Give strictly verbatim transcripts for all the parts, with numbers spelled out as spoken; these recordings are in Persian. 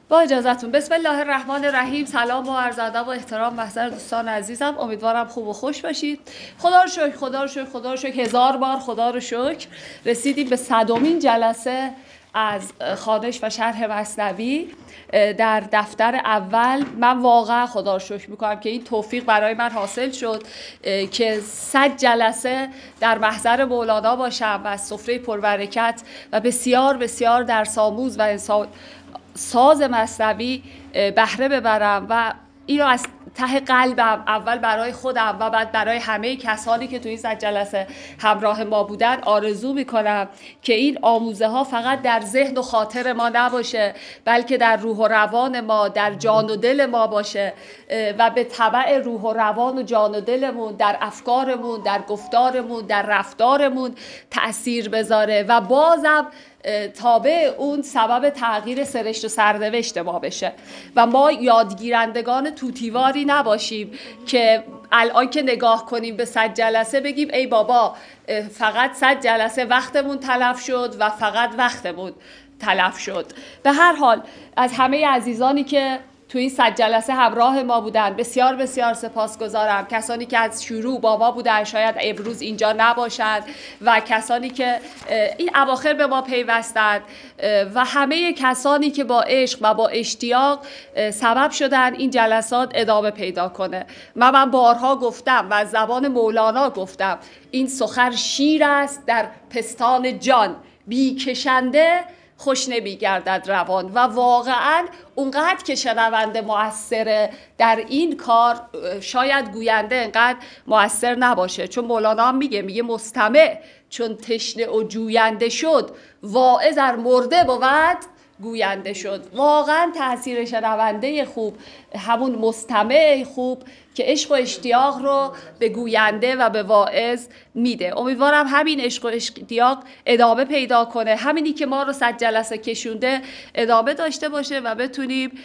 با اجازهتون بسم الله الرحمن الرحیم. سلام و عرض ادب و احترام محضر دوستان عزیزم، امیدوارم خوب و خوش باشید. خدا رو شکر خدا رو شکر خدا رو شکر هزار بار خدا رو شکر رسیدیم به صدمین جلسه از خوانش و شرح مثنوی در دفتر اول. من واقعا خدا رو شکر میکنم که این توفیق برای من حاصل شد که صد جلسه در محضر مولانا باشم و از سفره پربرکت و بسیار بسیار در ساموز و انسان ساز مثنوی بهره ببرم و اینو از ته قلبم اول برای خودم و بعد برای همه کسانی که توی این صد جلسه همراه ما بودن آرزو میکنم که این آموزه ها فقط در ذهن و خاطر ما نباشه، بلکه در روح و روان ما، در جان و دل ما باشه و به تبع روح و روان و جان و دلمون، در افکارمون، در گفتارمون، در رفتارمون تأثیر بذاره و بازم تابع اون سبب تغییر سرشت و سرنوشت ما بشه و ما یادگیرندگان توتیواری نباشیم که الان که نگاه کنیم به صد جلسه بگیم ای بابا فقط صد جلسه وقتمون تلف شد و فقط وقتمون تلف شد. به هر حال از همه عزیزانی که توی این صد جلسه همراه ما بودن بسیار بسیار سپاسگزارم. کسانی که از شروع با ما بودن شاید امروز اینجا نباشند و کسانی که این اواخر به ما پیوستند و همه کسانی که با عشق و با اشتیاق سبب شدن این جلسات ادامه پیدا کنه. من من بارها گفتم و از زبان مولانا گفتم این سخن شیر است در پستان جان، بی کشنده خوش نمی گردد روان. و واقعا اونقدر که شنونده مؤثره در این کار شاید گوینده انقدر مؤثر نباشه، چون مولانا هم میگه میگه مستمع چون تشنه و جوینده شد، واعظ ار مرده بود گوینده شد. واقعا تاثیر شنونده خوب همون مستمع خوب که عشق و اشتیاق رو به گوینده و به واعظ میده. امیدوارم همین عشق و اشتیاق ادامه پیدا کنه، همینی که ما رو صد جلسه کشونده ادامه داشته باشه و بتونیم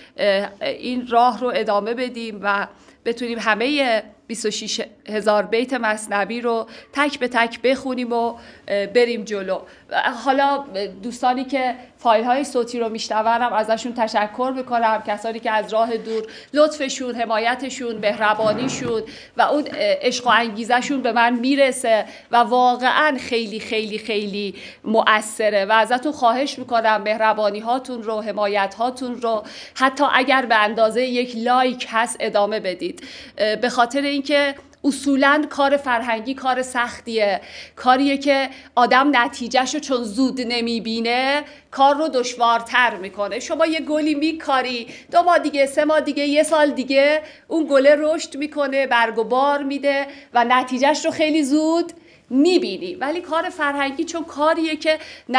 این راه رو ادامه بدیم و بتونیم همه بیست و شش هزار بیت مثنوی رو تک به تک بخونیم و بریم جلو. حالا دوستانی که فایل های صوتی رو میشنونم ازشون تشکر میکنم، کسانی که از راه دور لطفشون، حمایتشون، مهربانیشون و اون عشق و انگیزشون به من میرسه و واقعا خیلی خیلی خیلی مؤثره و ازتون خواهش میکنم مهربانی هاتون رو، حمایت هاتون رو حتی اگر به اندازه یک لایک هست ادامه بدید، به خاطر اینکه اصولاً کار فرهنگی کار سختیه، کاریه که آدم نتیجهشو چون زود نمیبینه کار رو دشوارتر میکنه. شما یه گلی میکاری، دو ماه دیگه، سه ماه دیگه، یه سال دیگه اون گله رشد میکنه، برگ و بار میده و نتیجهش رو خیلی زود میبینی. ولی کار فرهنگی چون کاریه که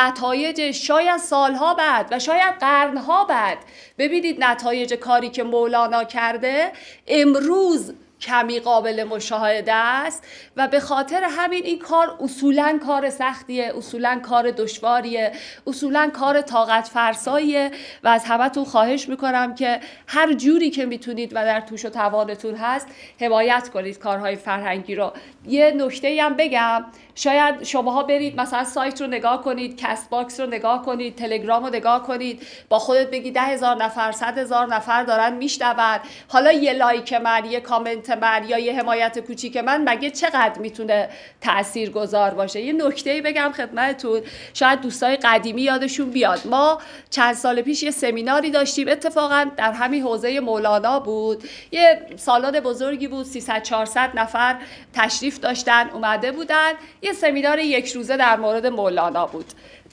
نتایجش شاید سالها بعد و شاید قرنها بعد ببینید نتایج کاری که مولانا کرده امروز کمی قابل مشاهده است و به خاطر همین این کار اصولاً کار سختیه، اصولاً کار دشواریه، اصولاً کار طاقت فرساییه و از همتون خواهش میکنم که هر جوری که میتونید و در توش و توانتون هست حمایت کنید کارهای فرهنگی رو. یه نکته‌ای هم بگم، شاید شماها برید مثلا سایت رو نگاه کنید، کست باکس رو نگاه کنید، تلگرام رو نگاه کنید، با خودت بگی ده هزار نفر، صد هزار نفر دارن میشنون، حالا یه لایک من، یه کامنت من یا یه حمایت کوچیک من مگه چقدر میتونه تأثیر گذار باشه؟ یه نکته‌ای بگم خدمتتون، شاید دوستای قدیمی یادشون بیاد، ما چند سال پیش یه سمیناری داشتیم اتفاقا در همین حوزه مولانا بود، یه سالن بزرگی بود، سیصد چهارصد نفر تشریف داشتن اومده بودن، یه سمینار یک روزه در مورد مولانا بود.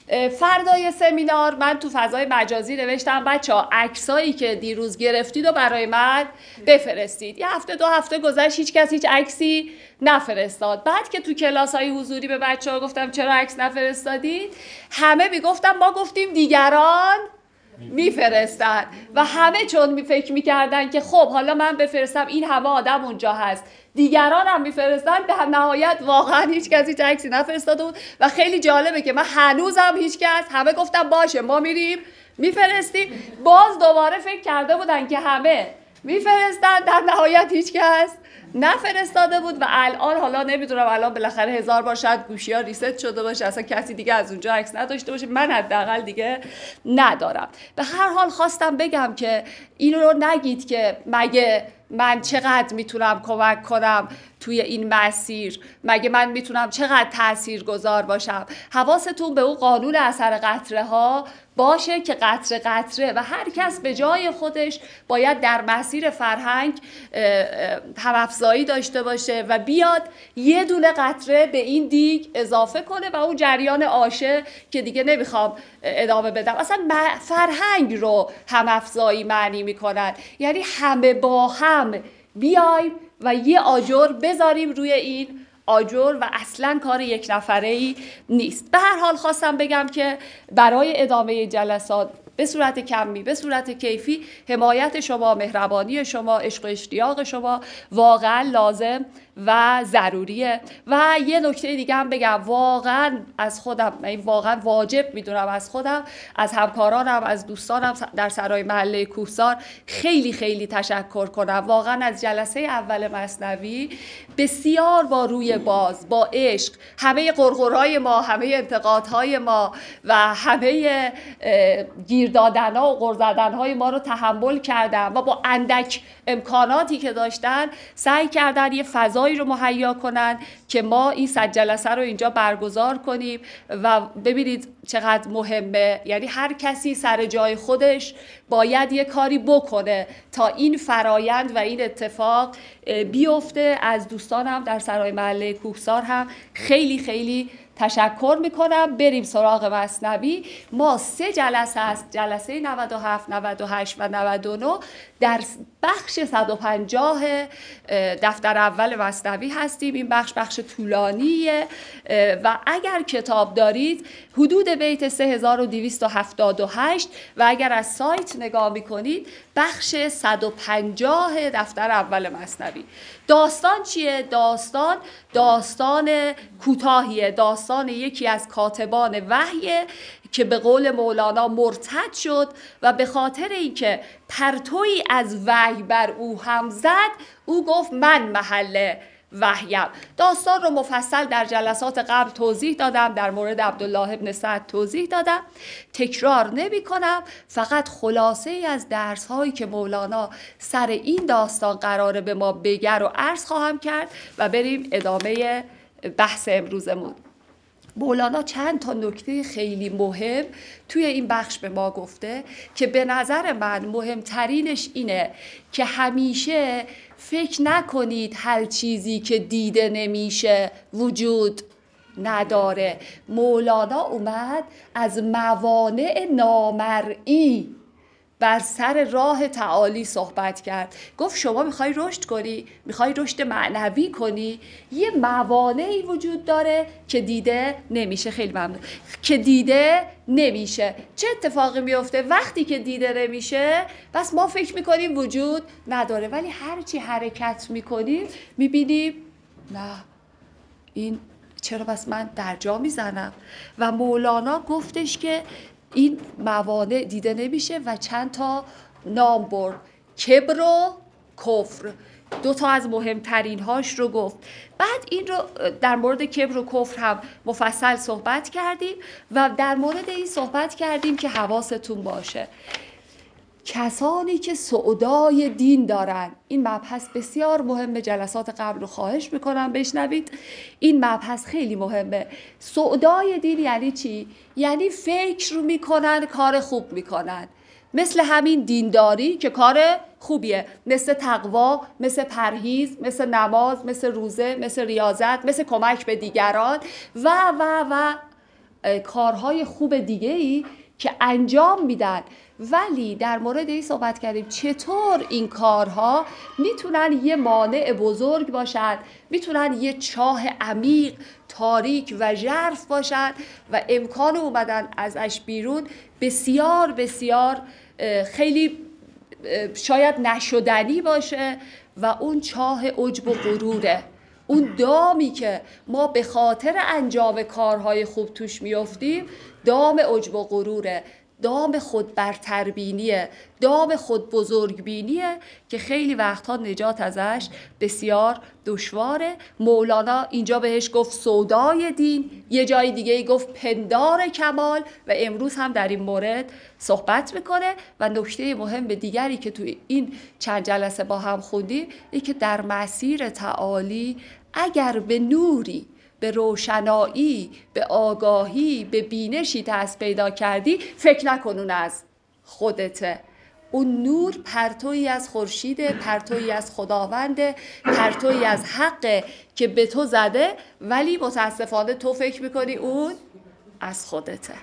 فردای سمینار من تو فضای مجازی نوشتم بچه‌ها عکسایی که دیروز گرفتید و برای من بفرستید. یه هفته دو هفته گذشت هیچ کس هیچ عکسی نفرستاد. بعد که تو کلاس‌های حضوری به بچه‌ها گفتم چرا عکس نفرستادید، همه میگفتم ما گفتیم دیگران میفرستن و همه چون می فکر میکردن که خب حالا من بفرستم این همه آدم اونجا هست دیگران هم میفرستن، در نهایت واقعا هیچ کسی هیچ عکسی نفرستاده بود و خیلی جالبه که من هنوزم هیچ کس، همه گفتم باشه ما میریم میفرستیم. باز دوباره فکر کرده بودن که همه میفرستن، در نهایت هیچ کس نفرستاده بود و الان حالا نمیدونم الان بالاخره هزار بار شاید گوشی ها ریست شده باشه، اصلا کسی دیگه از اونجا عکس نداشته باشه، من حداقل دیگه ندارم. به هر حال خواستم بگم که اینو رو نگید که مگه من چقدر میتونم کمک کنم توی این مسیر، مگه من میتونم چقدر تاثیرگذار باشم. حواستون به اون قانون اثر قطره ها باشه که قطره قطره و هر کس به جای خودش باید در مسیر فرهنگ هم‌افزایی داشته باشه و بیاد یه دونه قطره به این دیگ اضافه کنه و اون جریان آشه که دیگه نمیخوام ادامه بدم. اصلا فرهنگ رو هم‌افزایی معنی میکنن، یعنی همه با هم بیایم و یه آجر بذاریم روی این آجر و اصلا کار یک نفره‌ای نیست. به هر حال خواستم بگم که برای ادامه جلسات به صورت کمی به صورت کیفی حمایت شما، مهربانی شما، عشق و اشتیاق شما واقعا لازم و ضروریه. و یه نکته دیگه هم بگم، واقعا از خودم، من واقعا واجب میدونم از خودم، از همکارانم، از دوستانم در سرای محله کوهسار خیلی خیلی تشکر کنم. واقعا از جلسه اول مثنوی بسیار با روی باز، با عشق، همه قرقرهای ما، همه انتقادهای ما و همه گیر دادنها و غر زدنهای ما رو تحمل کردن و با اندک امکاناتی که داشتن سعی کردن یه فضایی رو مهیا کنن که ما این صد جلسه رو اینجا برگزار کنیم و ببینید چقدر مهمه. یعنی هر کسی سر جای خودش باید یه کاری بکنه تا این فرایند و این اتفاق بیفته. از دوستانم در سرای محله کوهسار هم خیلی خیلی تشکر میکنم. بریم سراغ مثنوی. ما سه جلسه است، جلسه نود و هفت، نود و هشت و نود و نه در بخش صد و پنجاه دفتر اول مثنوی هستیم. این بخش بخش طولانیه و اگر کتاب دارید حدود بیت سه هزار و دویست و هفتاد و هشت و اگر از سایت نگاه میکنید بخش صد و پنجاه دفتر اول مثنوی. داستان چیه؟ داستان داستان کوتاهیه، داستان یکی از کاتبان وحیه که به قول مولانا مرتد شد و به خاطر اینکه پرتویی از وحی بر او هم زد، او گفت من محل وحیم. داستان رو مفصل در جلسات قبل توضیح دادم، در مورد عبدالله ابن سعد توضیح دادم، تکرار نمی کنم. فقط خلاصه ای از درس هایی که مولانا سر این داستان قراره به ما بگه رو عرض خواهم کرد و بریم ادامه بحث امروزمون. مولانا چند تا نکته خیلی مهم توی این بخش به ما گفته که به نظر من مهمترینش اینه که همیشه فکر نکنید هر چیزی که دیده نمیشه وجود نداره. مولانا اومد از موانع نامرئی بر سر راه تعالی صحبت کرد. گفت شما میخوای رشد کنی، میخوای رشد معنوی کنی، یه موانعی وجود داره که دیده نمیشه. خیلی ممنون. که دیده نمیشه. چه اتفاقی میفته وقتی که دیده نمیشه؟ بس ما فکر میکنیم وجود نداره، ولی هرچی حرکت میکنیم میبینیم نه، این چرا بس من در جا میزنم. و مولانا گفتش که این موانع دیده نمیشه و چند تا نام برد، کبر و کفر، دو تا از مهمترین هاش رو گفت. بعد این رو در مورد کبر و کفر هم مفصل صحبت کردیم و در مورد این صحبت کردیم که حواستون باشه کسانی که سودای دین دارن، این مبحث بسیار مهمه، جلسات قبل رو خواهش میکنم بشنوید، این مبحث خیلی مهمه. سودای دین یعنی چی؟ یعنی فکر رو میکنن کار خوب میکنن، مثل همین دینداری که کار خوبیه، مثل تقوا، مثل پرهیز، مثل نماز، مثل روزه، مثل ریاضت، مثل کمک به دیگران و و و کارهای خوب دیگه‌ای که انجام میدن. ولی در مورد این صحبت کردیم چطور این کارها میتونن یه مانع بزرگ باشن، میتونن یه چاه عمیق، تاریک و ژرف باشن و امکان اومدن ازش بیرون بسیار بسیار خیلی شاید نشدنی باشه و اون چاه عجب و غروره، اون دامی که ما به خاطر انجام کارهای خوب توش میافتیم دام عجب و غروره. دام خود برتربینیه، دام خود بزرگبینیه که خیلی وقتها نجات ازش بسیار دشواره. مولانا اینجا بهش گفت سودای دین، یه جای دیگه گفت پندار کمال و امروز هم در این مورد صحبت میکنه. و نکته مهم دیگری که توی این چند جلسه با هم خوندیم اینه که در مسیر تعالی اگر به نوری، به روشنایی، به آگاهی، به بینشی دست پیدا کردی، فکر نکن اون از خودته. اون نور پرتویی از خورشید، پرتویی از خداونده، پرتویی از حقه که به تو زده، ولی متاسفانه تو فکر میکنی اون از خودته.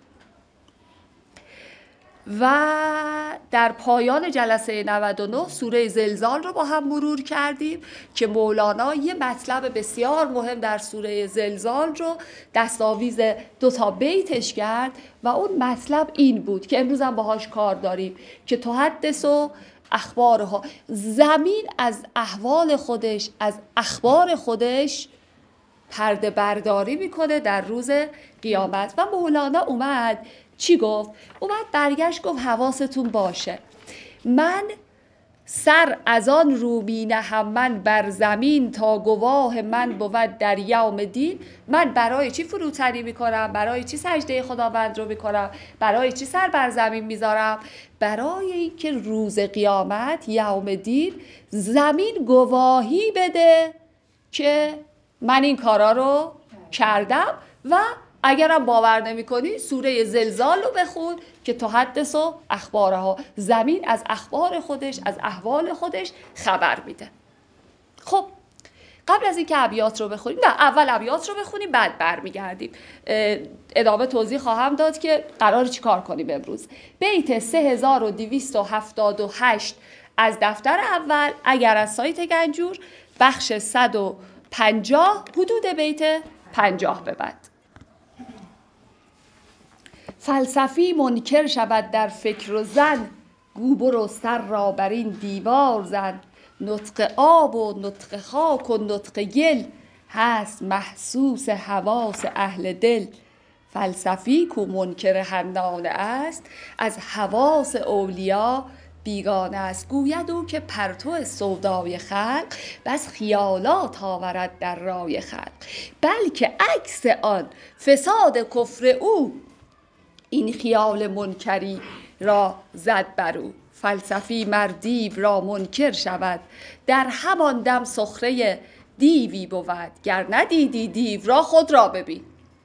و در پایان جلسه نود و نه سوره زلزال رو با هم مرور کردیم که مولانا یه مطلب بسیار مهم در سوره زلزال رو دستاویز دو تا بیتش کرد و اون مطلب این بود که امروز هم باهاش کار داریم که تحدث و اخبارها، زمین از احوال خودش، از اخبار خودش پرده برداری میکنه در روز قیامت. و مولانا اومد چی گفت؟ اومد برگشت گفت حواستون باشه، من سر از آن رو می نهم من بر زمین تا گواه من بود در یوم دین. من برای چی فروتنی میکنم؟ برای چی سجده خداوند رو میکنم؟ برای چی سر بر زمین میذارم؟ برای اینکه روز قیامت، یوم دین، زمین گواهی بده که من این کارا رو کردم. و اگرم باور نمی کنی سوره زلزال رو بخون که تحدث و اخبارها، زمین از اخبار خودش، از احوال خودش خبر میده. خب قبل از اینکه ابیات رو بخونیم، نه اول ابیات رو بخونیم بعد برمیگردیم ادامه توضیح خواهم داد که قرار چی کار کنیم امروز. بیت سه هزار و دویست و هفتاد و هشت از دفتر اول، اگر از سایت گنجور، بخش صد و پنجاه حدود بیت پنجاه به بعد. فلسفی منکر شود در فکر و زن، گو برو سر را بر این دیوار زن. نطق آب و نطق خاک و نطق گل، هست محسوس حواس اهل دل. فلسفی کو منکر حنانه است، از حواس اولیا بیگانه است. گوید او که پرتو سودای خلق، بس خیالات آورد در رای خلق. بلکه عکس آن فساد کفر او، این خیال منکری را زد بر او. فلسفی مر دیو را منکر شود، در همان دم سخره دیوی بود. گر ندیدی دیو را خود را ببین،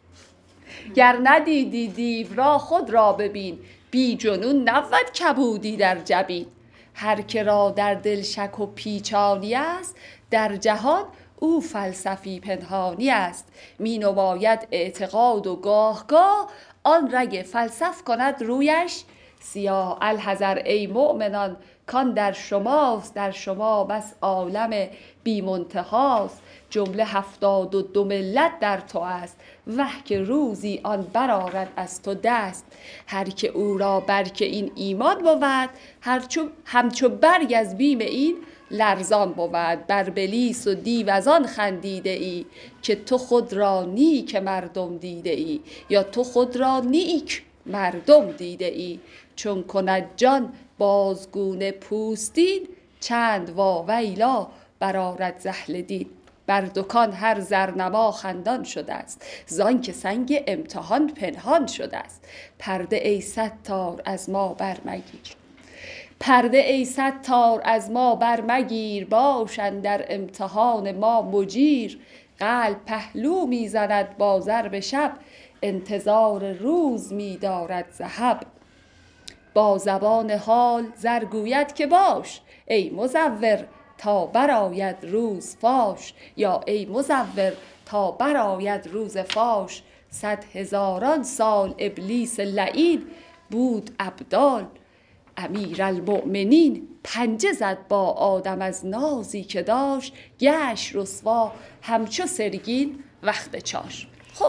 گر ندیدی دیو را خود را ببین. بی جنون نبود کبودی در جبین. هر که را در دل شک و پیچانی است، در جهان او فلسفی پنهانی است. می نماید اعتقاد و گاه گاه، آن رگ فلسف کند رویش سیاه. الحذر ای مؤمنان کان در شماست، در شما بس عالم بی منتهاست. جمله هفتاد و دو ملت در تو است، وه که روزی آن برآرد از تو دست. هر که او را برگ این ایمان بود، هرچو همچو برگ از بیم این لرزان بود. بر بلیس و دیو از آن خندیده ای، که تو خود را نیک مردم دیده ای. یا تو خود را نیک مردم دیده ای. چون کند جان بازگونه پوستین، چند واویلا برآرد ز اهل دین. بر دکان هر زرنما خندان شده است، زان که سنگ امتحان پنهان شده است. پرده ای ستار از ما برمگیر، پرده ای ستار از ما برمگیر. باش اندر امتحان ما مجیر. قلب پهلو می زند با ضرب شب، انتظار روز می دارد ذهب. با زبان حال زر گوید که باش، ای مزور تا برآید روز فاش. یا ای مزور تا برآید روز فاش. صد هزاران سال ابلیس لعین، بود ابدال امیرالمؤمنین. پنجه زد با آدم از نازی که داشت، گشت رسوا همچو سرگین وقت چاش. خب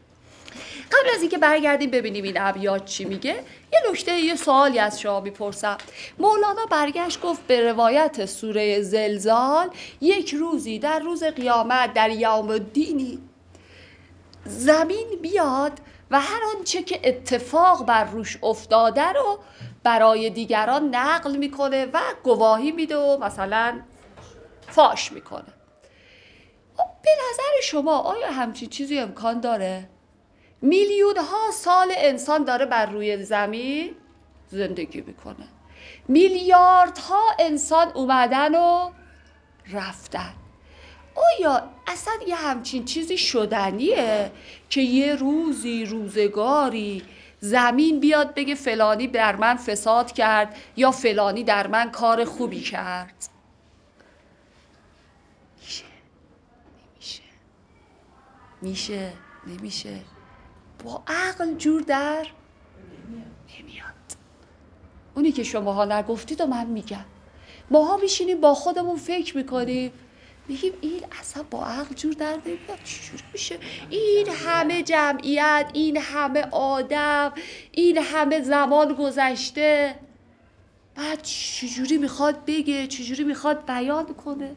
قبل از اینکه برگردیم ببینیم این ابیات چی میگه، یه نکته، یه سوالی از شما میپرسم. مولانا برگشت گفت به روایت سوره زلزال، یک روزی در روز قیامت، در یوم الدینی، زمین بیاد و هر آنچه که اتفاق بر روش افتاده رو برای دیگران نقل میکنه و گواهی میده و مثلا فاش میکنه. به نظر شما آیا همچین چیزی امکان داره؟ میلیون ها سال انسان داره بر روی زمین زندگی میکنه، میلیاردها انسان اومدن و رفتن. آیا اصلا یه همچین چیزی شدنیه که یه روزی روزگاری زمین بیاد بگه فلانی در من فساد کرد یا فلانی در من کار خوبی کرد؟ میشه؟ نمیشه؟ میشه؟ نمیشه؟ با عقل جور در نمیاد. اونی که شماها نگفتید و من میگم. ماها میشینیم با خودمون فکر میکنیم، میگیم این اصلا با عقل جور در نمیاد. چجوری میشه این همه جمعیت، این همه آدم، این همه زمان گذشته، بعد چجوری میخواد بگه، چجوری میخواد بیان کنه؟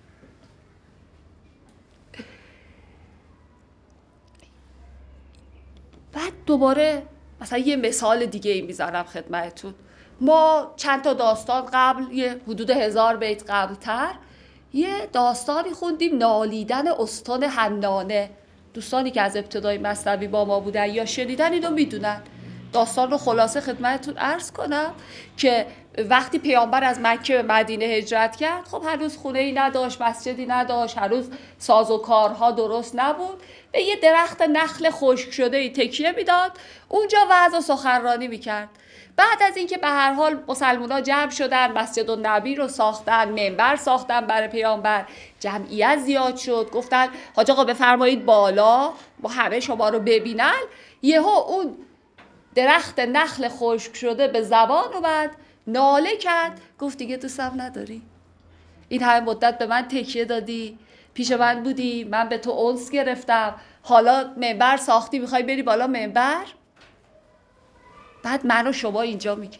بعد دوباره مثلا یه مثال دیگه ای میزنم خدمتتون. ما چند تا داستان قبل، یه حدود هزار بیت قبل تر، یه داستانی خوندیم، نالیدن استن حنانه. دوستانی که از ابتدای مثنوی با ما بودن یا شنیدن اینو میدونن. داستان رو خلاصه خدمتتون عرض کنم که وقتی پیامبر از مکه به مدینه هجرت کرد، خب هنوز خونه‌ای نداشت، مسجدی نداشت، هنوز ساز و کارها درست نبود. به یه درخت نخل خشک شده ای تکیه میداد، اونجا وعظ و سخنرانی میکرد. بعد از اینکه به هر حال مسلمان‌ها جمع شدن، مسجد النبی رو ساختن، منبر ساختن برای پیامبر، جمعیت زیاد شد، گفتن حاج آقا بفرمایید بالا ما همه شما رو ببینن. یهو اون درخت نخل خشک شده به زبان اومد، ناله کرد، گفت دیگه دوستم نداری؟ این همه مدت به من تکیه دادی، پیش من بودی، من به تو انس گرفتم، حالا منبر ساختی میخوای بری بالا منبر؟ بعد من و شما اینجا میگه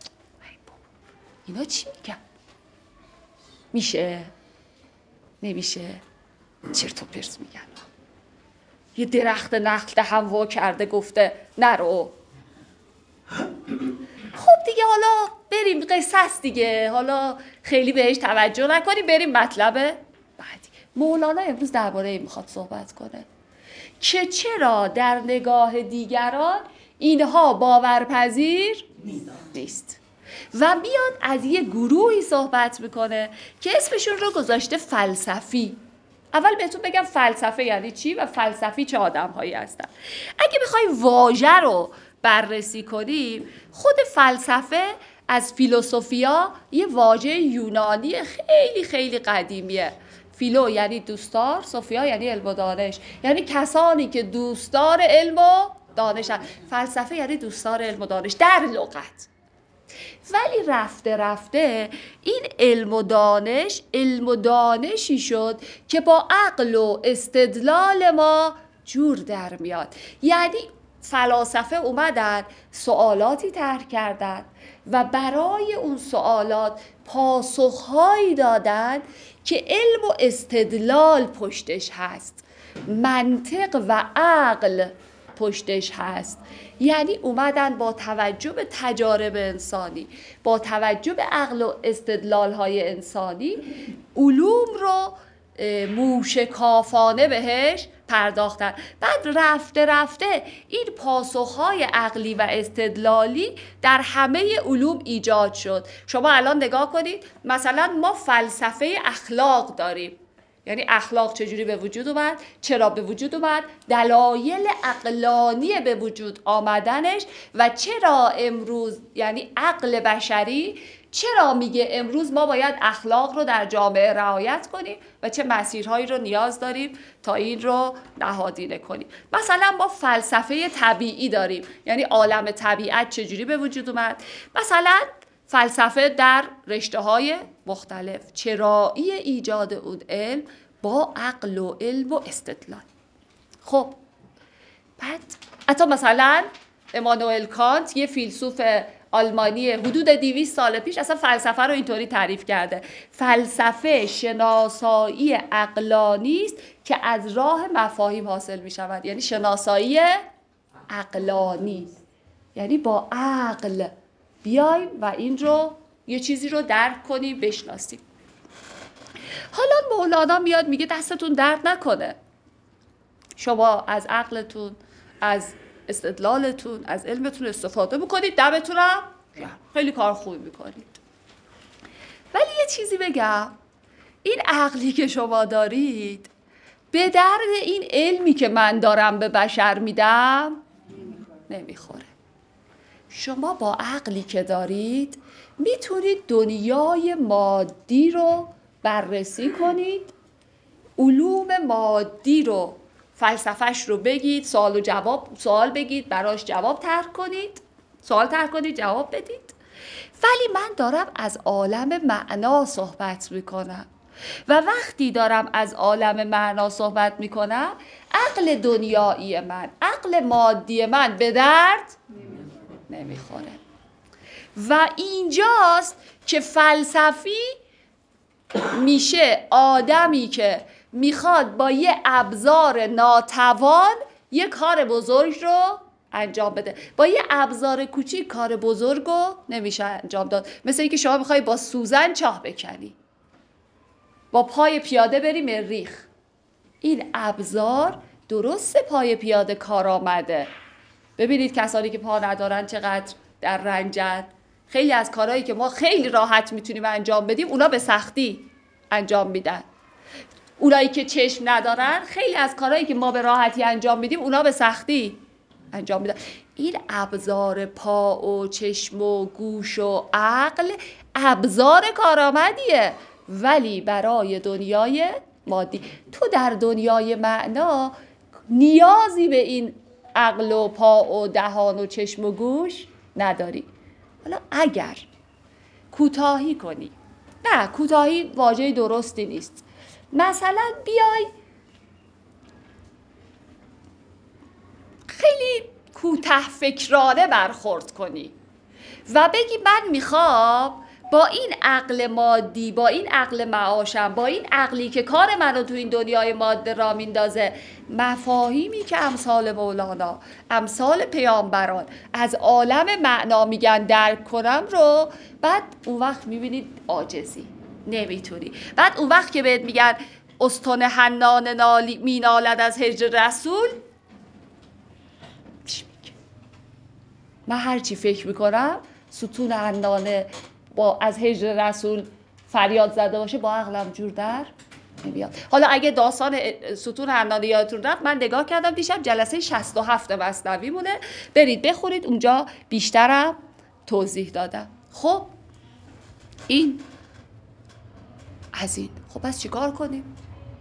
اینا چی میگن؟ میشه؟ نمیشه؟ چرت و پرت میگن. یه درخت نخل دهن وا کرده گفته نرو. خب دیگه حالا بریم قصص دیگه، حالا خیلی بهش توجه نکنیم، بریم مطلب بعدی. مولانا امروز درباره این میخواد صحبت کنه که چرا در نگاه دیگران اینها باورپذیر نیست و میاد از یه گروهی صحبت میکنه که اسمشون رو گذاشته فلسفی. اول بهتون بگم فلسفه یعنی چی و فلسفی چه آدم هایی هستن. اگه بخوایم واژه رو بررسی کنیم، خود فلسفه از فیلسوفیا یه واژه یونانی خیلی خیلی قدیمیه. فیلو یعنی دوستدار، سوفیا یعنی علم و دانش، یعنی کسانی که دوستدار علم و دانشن. فلسفه یعنی دوستدار علم و دانش در لغت. ولی رفته رفته این علم و دانش علم و دانشی شد که با عقل و استدلال ما جور در میاد. یعنی فلاسفه اومدن سوالاتی طرح کردن و برای اون سوالات پاسخهایی دادن که علم و استدلال پشتش هست، منطق و عقل پشتش هست. یعنی اومدن با توجه به تجارب انسانی، با توجه به عقل و استدلال‌های انسانی، علوم رو موشکافانه بهش پرداختن. بعد رفته رفته این پاسخهای عقلی و استدلالی در همه علوم ایجاد شد. شما الان نگاه کنید، مثلا ما فلسفه اخلاق داریم. یعنی اخلاق چجوری به وجود اومد، چرا به وجود اومد، دلایل عقلانی به وجود آمدنش و چرا امروز، یعنی عقل بشری چرا میگه امروز ما باید اخلاق رو در جامعه رعایت کنیم و چه مسیرهایی رو نیاز داریم تا این رو نهادینه کنیم. مثلا ما فلسفه طبیعی داریم، یعنی عالم طبیعت چجوری به وجود اومد. مثلا فلسفه در رشته‌های مختلف، چرایی ایجاد اون علم با عقل و علم و استدلال. خب بعد حتی مثلا امانوئل کانت، یه فیلسوف آلمانی حدود دویست سال پیش، اصلا فلسفه رو اینطوری تعریف کرده: فلسفه شناسایی عقلانی است که از راه مفاهیم حاصل می شود. یعنی شناسایی عقلانی، یعنی با عقل بیایم و این رو یه چیزی رو درک کنیم، بشناسیم. حالا مولانا میاد میگه دستتون درد نکنه، شما از عقلتون، از استدلالتون، از علمتون استفاده میکنید، دمتون هم خیلی کار خوبی میکنید. ولی یه چیزی بگم، این عقلی که شما دارید به درد این علمی که من دارم به بشر میدم نمیخوره. شما با عقلی که دارید میتونید دنیای مادی رو بررسی کنید، علوم مادی رو، فلسفهش رو بگید، سوال و جواب، سوال بگید براش جواب طرح کنید، سوال طرح کنید جواب بدید. ولی من دارم از عالم معنا صحبت میکنم و وقتی دارم از عالم معنا صحبت میکنم، عقل دنیایی من، عقل مادی من به درد نمیخوره. و اینجاست که فلسفی میشه آدمی که میخواد با یه ابزار ناتوان یه کار بزرگ رو انجام بده. با یه ابزار کوچیک کار بزرگ رو نمیشه انجام داد. مثل اینکه شما میخوای با سوزن چاه بکنی، با پای پیاده بری مریخ. این ابزار درسته پای پیاده کار آمده. ببینید کسانی که پا ندارن چقدر در رنجن. خیلی از کارهایی که ما خیلی راحت میتونیم انجام بدیم اونا به سختی انجام میدن. اونایی که چشم ندارن خیلی از کارهایی که ما به راحتی انجام میدیم اونا به سختی انجام میدن. این ابزار پا و چشم و گوش و عقل ابزار کارآمدیه، ولی برای دنیای مادی. تو در دنیای معنا نیازی به این عقل و پا و دهان و چشم و گوش نداری. حالا اگر کوتاهی کنی، نه کوتاهی واژه درستی نیست، مثلا بیای خیلی کوتاه فکرانه برخورد کنی و بگی من میخوام با این عقل مادی، با این عقل معاشم، با این عقلی که کار منو تو این دنیای ماده را میندازه، مفاهیمی که امثال مولانا، امثال پیامبران از عالم معنا میگن درک کنم رو، بعد اون وقت میبینید عاجزی، نمیتونی. بعد اون وقت که بهت میگن استون حنان نالی مینالد از هجر رسول، چی میگه؟ من هرچی فکر میکنم ستون حنانه با از هجر رسول فریاد زده باشه با عقلم جور در نمیاد. حالا اگه داستان ستون حنانه یادتون رفت، من نگاه کردم دیشب جلسه شصت و هفت مثنوی مونه، برید بخورید، اونجا بیشترم توضیح دادم. خب این از این. خب بس چیکار کنیم؟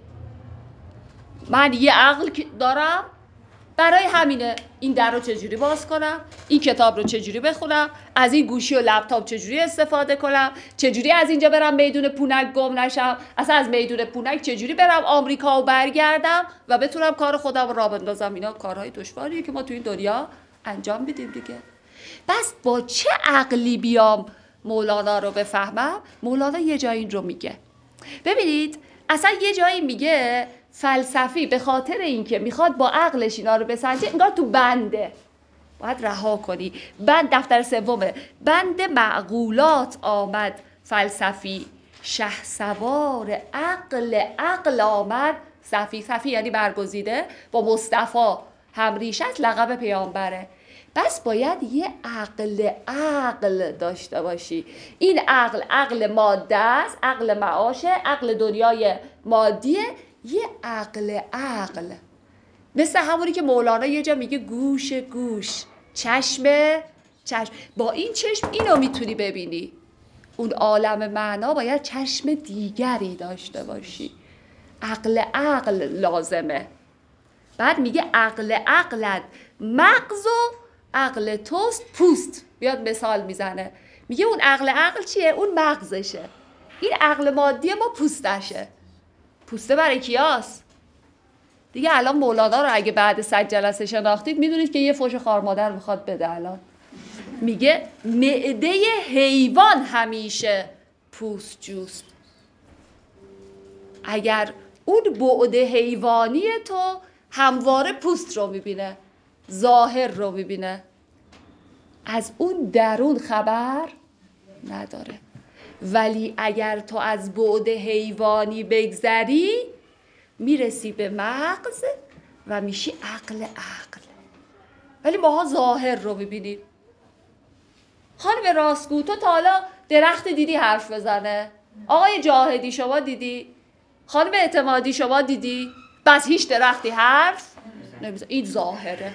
من یه عقل دارم، برای همینه این در رو چجوری باز کنم، این کتاب رو چجوری بخونم، از این گوشی و لپتاپ چجوری استفاده کنم، چجوری از اینجا برم میدون پونک گم نشم، اصلا از میدون پونک چجوری برم آمریکا و برگردم و بتونم کار خودم رو راه بندازم. اینا کارهای دشواریه که ما تو این دنیا انجام میدیم دیگه. بس با چه عقلی بیام مولانا رو بفهمم؟ مولانا یه جایی این رو میگه. ببینید اصلا یه جایی میگه فلسفی به خاطر اینکه میخواد با عقلش اینا رو بسنجه، انگار تو بنده، باید رها کنی. بند دفتر سومه، بند معقولات آمد فلسفی، شهسوار عقل عقل آمد صفی. صفی یعنی برگزیده، با مصطفی همریش است، لقب پیامبره. بس باید یه عقل عقل داشته باشی. این عقل عقل ماده است، عقل معاشه، عقل دنیای مادیه. یه عقل عقل مثل همونی که مولانا یه جا میگه گوش گوش، چشم چشم. با این چشم اینو میتونی ببینی. اون عالم معنا باید چشم دیگری داشته باشی. عقل عقل لازمه. بعد میگه عقل عقلت مغز و عقل توست پوست. بیاد مثال میزنه، میگه اون عقل عقل چیه؟ اون مغزشه. این عقل مادی ما پوستشه. پوسته برای کیاست؟ دیگه الان مولانا رو اگه بعد صد جلسه شناختید میدونید که یه فوش خار مادر میخواد بده. الان میگه معده حیوان همیشه پوست جوست. اگر اون بعد حیوانی تو همواره پوست رو میبینه، ظاهر رو میبینه، از اون درون خبر نداره. ولی اگر تو از بعد حیوانی بگذری میرسی به مغز و میشی عقل عقل. ولی ماها ظاهر رو میبینیم. خانم راستگو تو تا حالا درخت دیدی حرف بزنه؟ آقای جاهدی شما دیدی؟ خانم اعتمادی شما دیدی؟ بس هیچ درختی حرف نمیزنه. این ظاهره.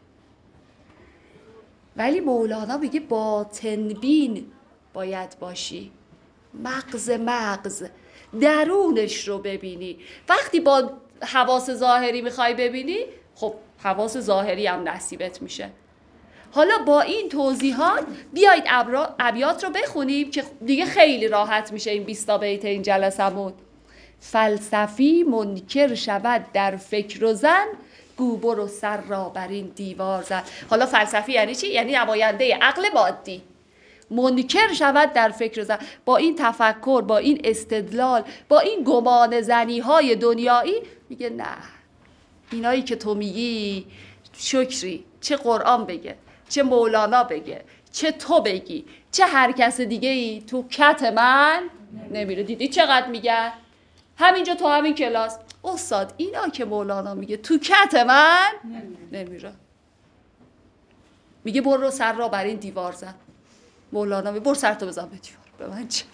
ولی مولانا میگه باطن بین باید باشی، مغز مغز درونش رو ببینی. وقتی با حواس ظاهری میخوای ببینی، خب حواس ظاهری هم نصیبت میشه. حالا با این توضیحات بیایید ابیات رو بخونیم که دیگه خیلی راحت میشه این بیستا بیت این جلسمون. فلسفی منکر شود در فکر و زن، گو برو سر را بر این دیوار زن. حالا فلسفی یعنی چی؟ یعنی نماینده عقل مادی. منکر شود در فکر و زن، با این تفکر، با این استدلال، با این گمان زنی های دنیایی میگه نه، اینایی که تو میگی شکری، چه قرآن بگه، چه مولانا بگه، چه تو بگی، چه هر کس دیگه ای، تو کت من نمیره. دیدی چقدر میگن؟ همینجا تو همین کلاس استاد اینا که مولانا میگه تو کت من نمیره. میگه برو سر را بر این دیوار زن. مولانا میگه برو سرتو بزن به دیوار. به من چه؟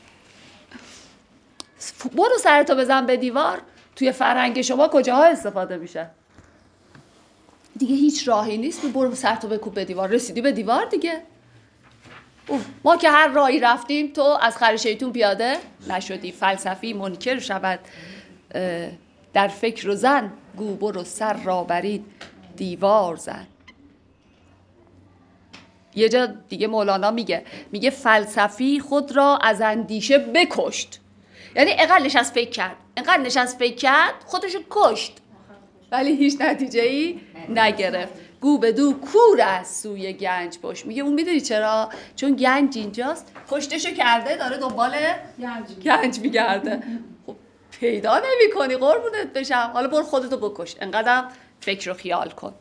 برو سرتو بزن به دیوار توی فرهنگ شما کجاها استفاده میشه؟ دیگه هیچ راهی نیست. برو سرتو بکوب به دیوار. رسیدی به دیوار دیگه. ما که هر راهی رفتیم تو از خر شیطون پیاده نشدی. فلسفی منکر شود در فکر و زن، گو برو سر را بر این دیوار زن. یه جا دیگه مولانا میگه میگه فلسفی خود را از اندیشه بکشت. یعنی اینقدر نشست فکر کرد، اینقدر نشست فکر کرد خودشو کشت، ولی هیچ نتیجه ای نگرفت. گو بدو کور از سوی گنج باش. میگه اون میدونی چرا؟ چون گنج اینجاست، پشتشو کرده داره دنبال گنج میگرده. خب پیدا نمی کنی قربونت بشم، حالا برو خودتو بکش، انقدر فکر و خیال کن.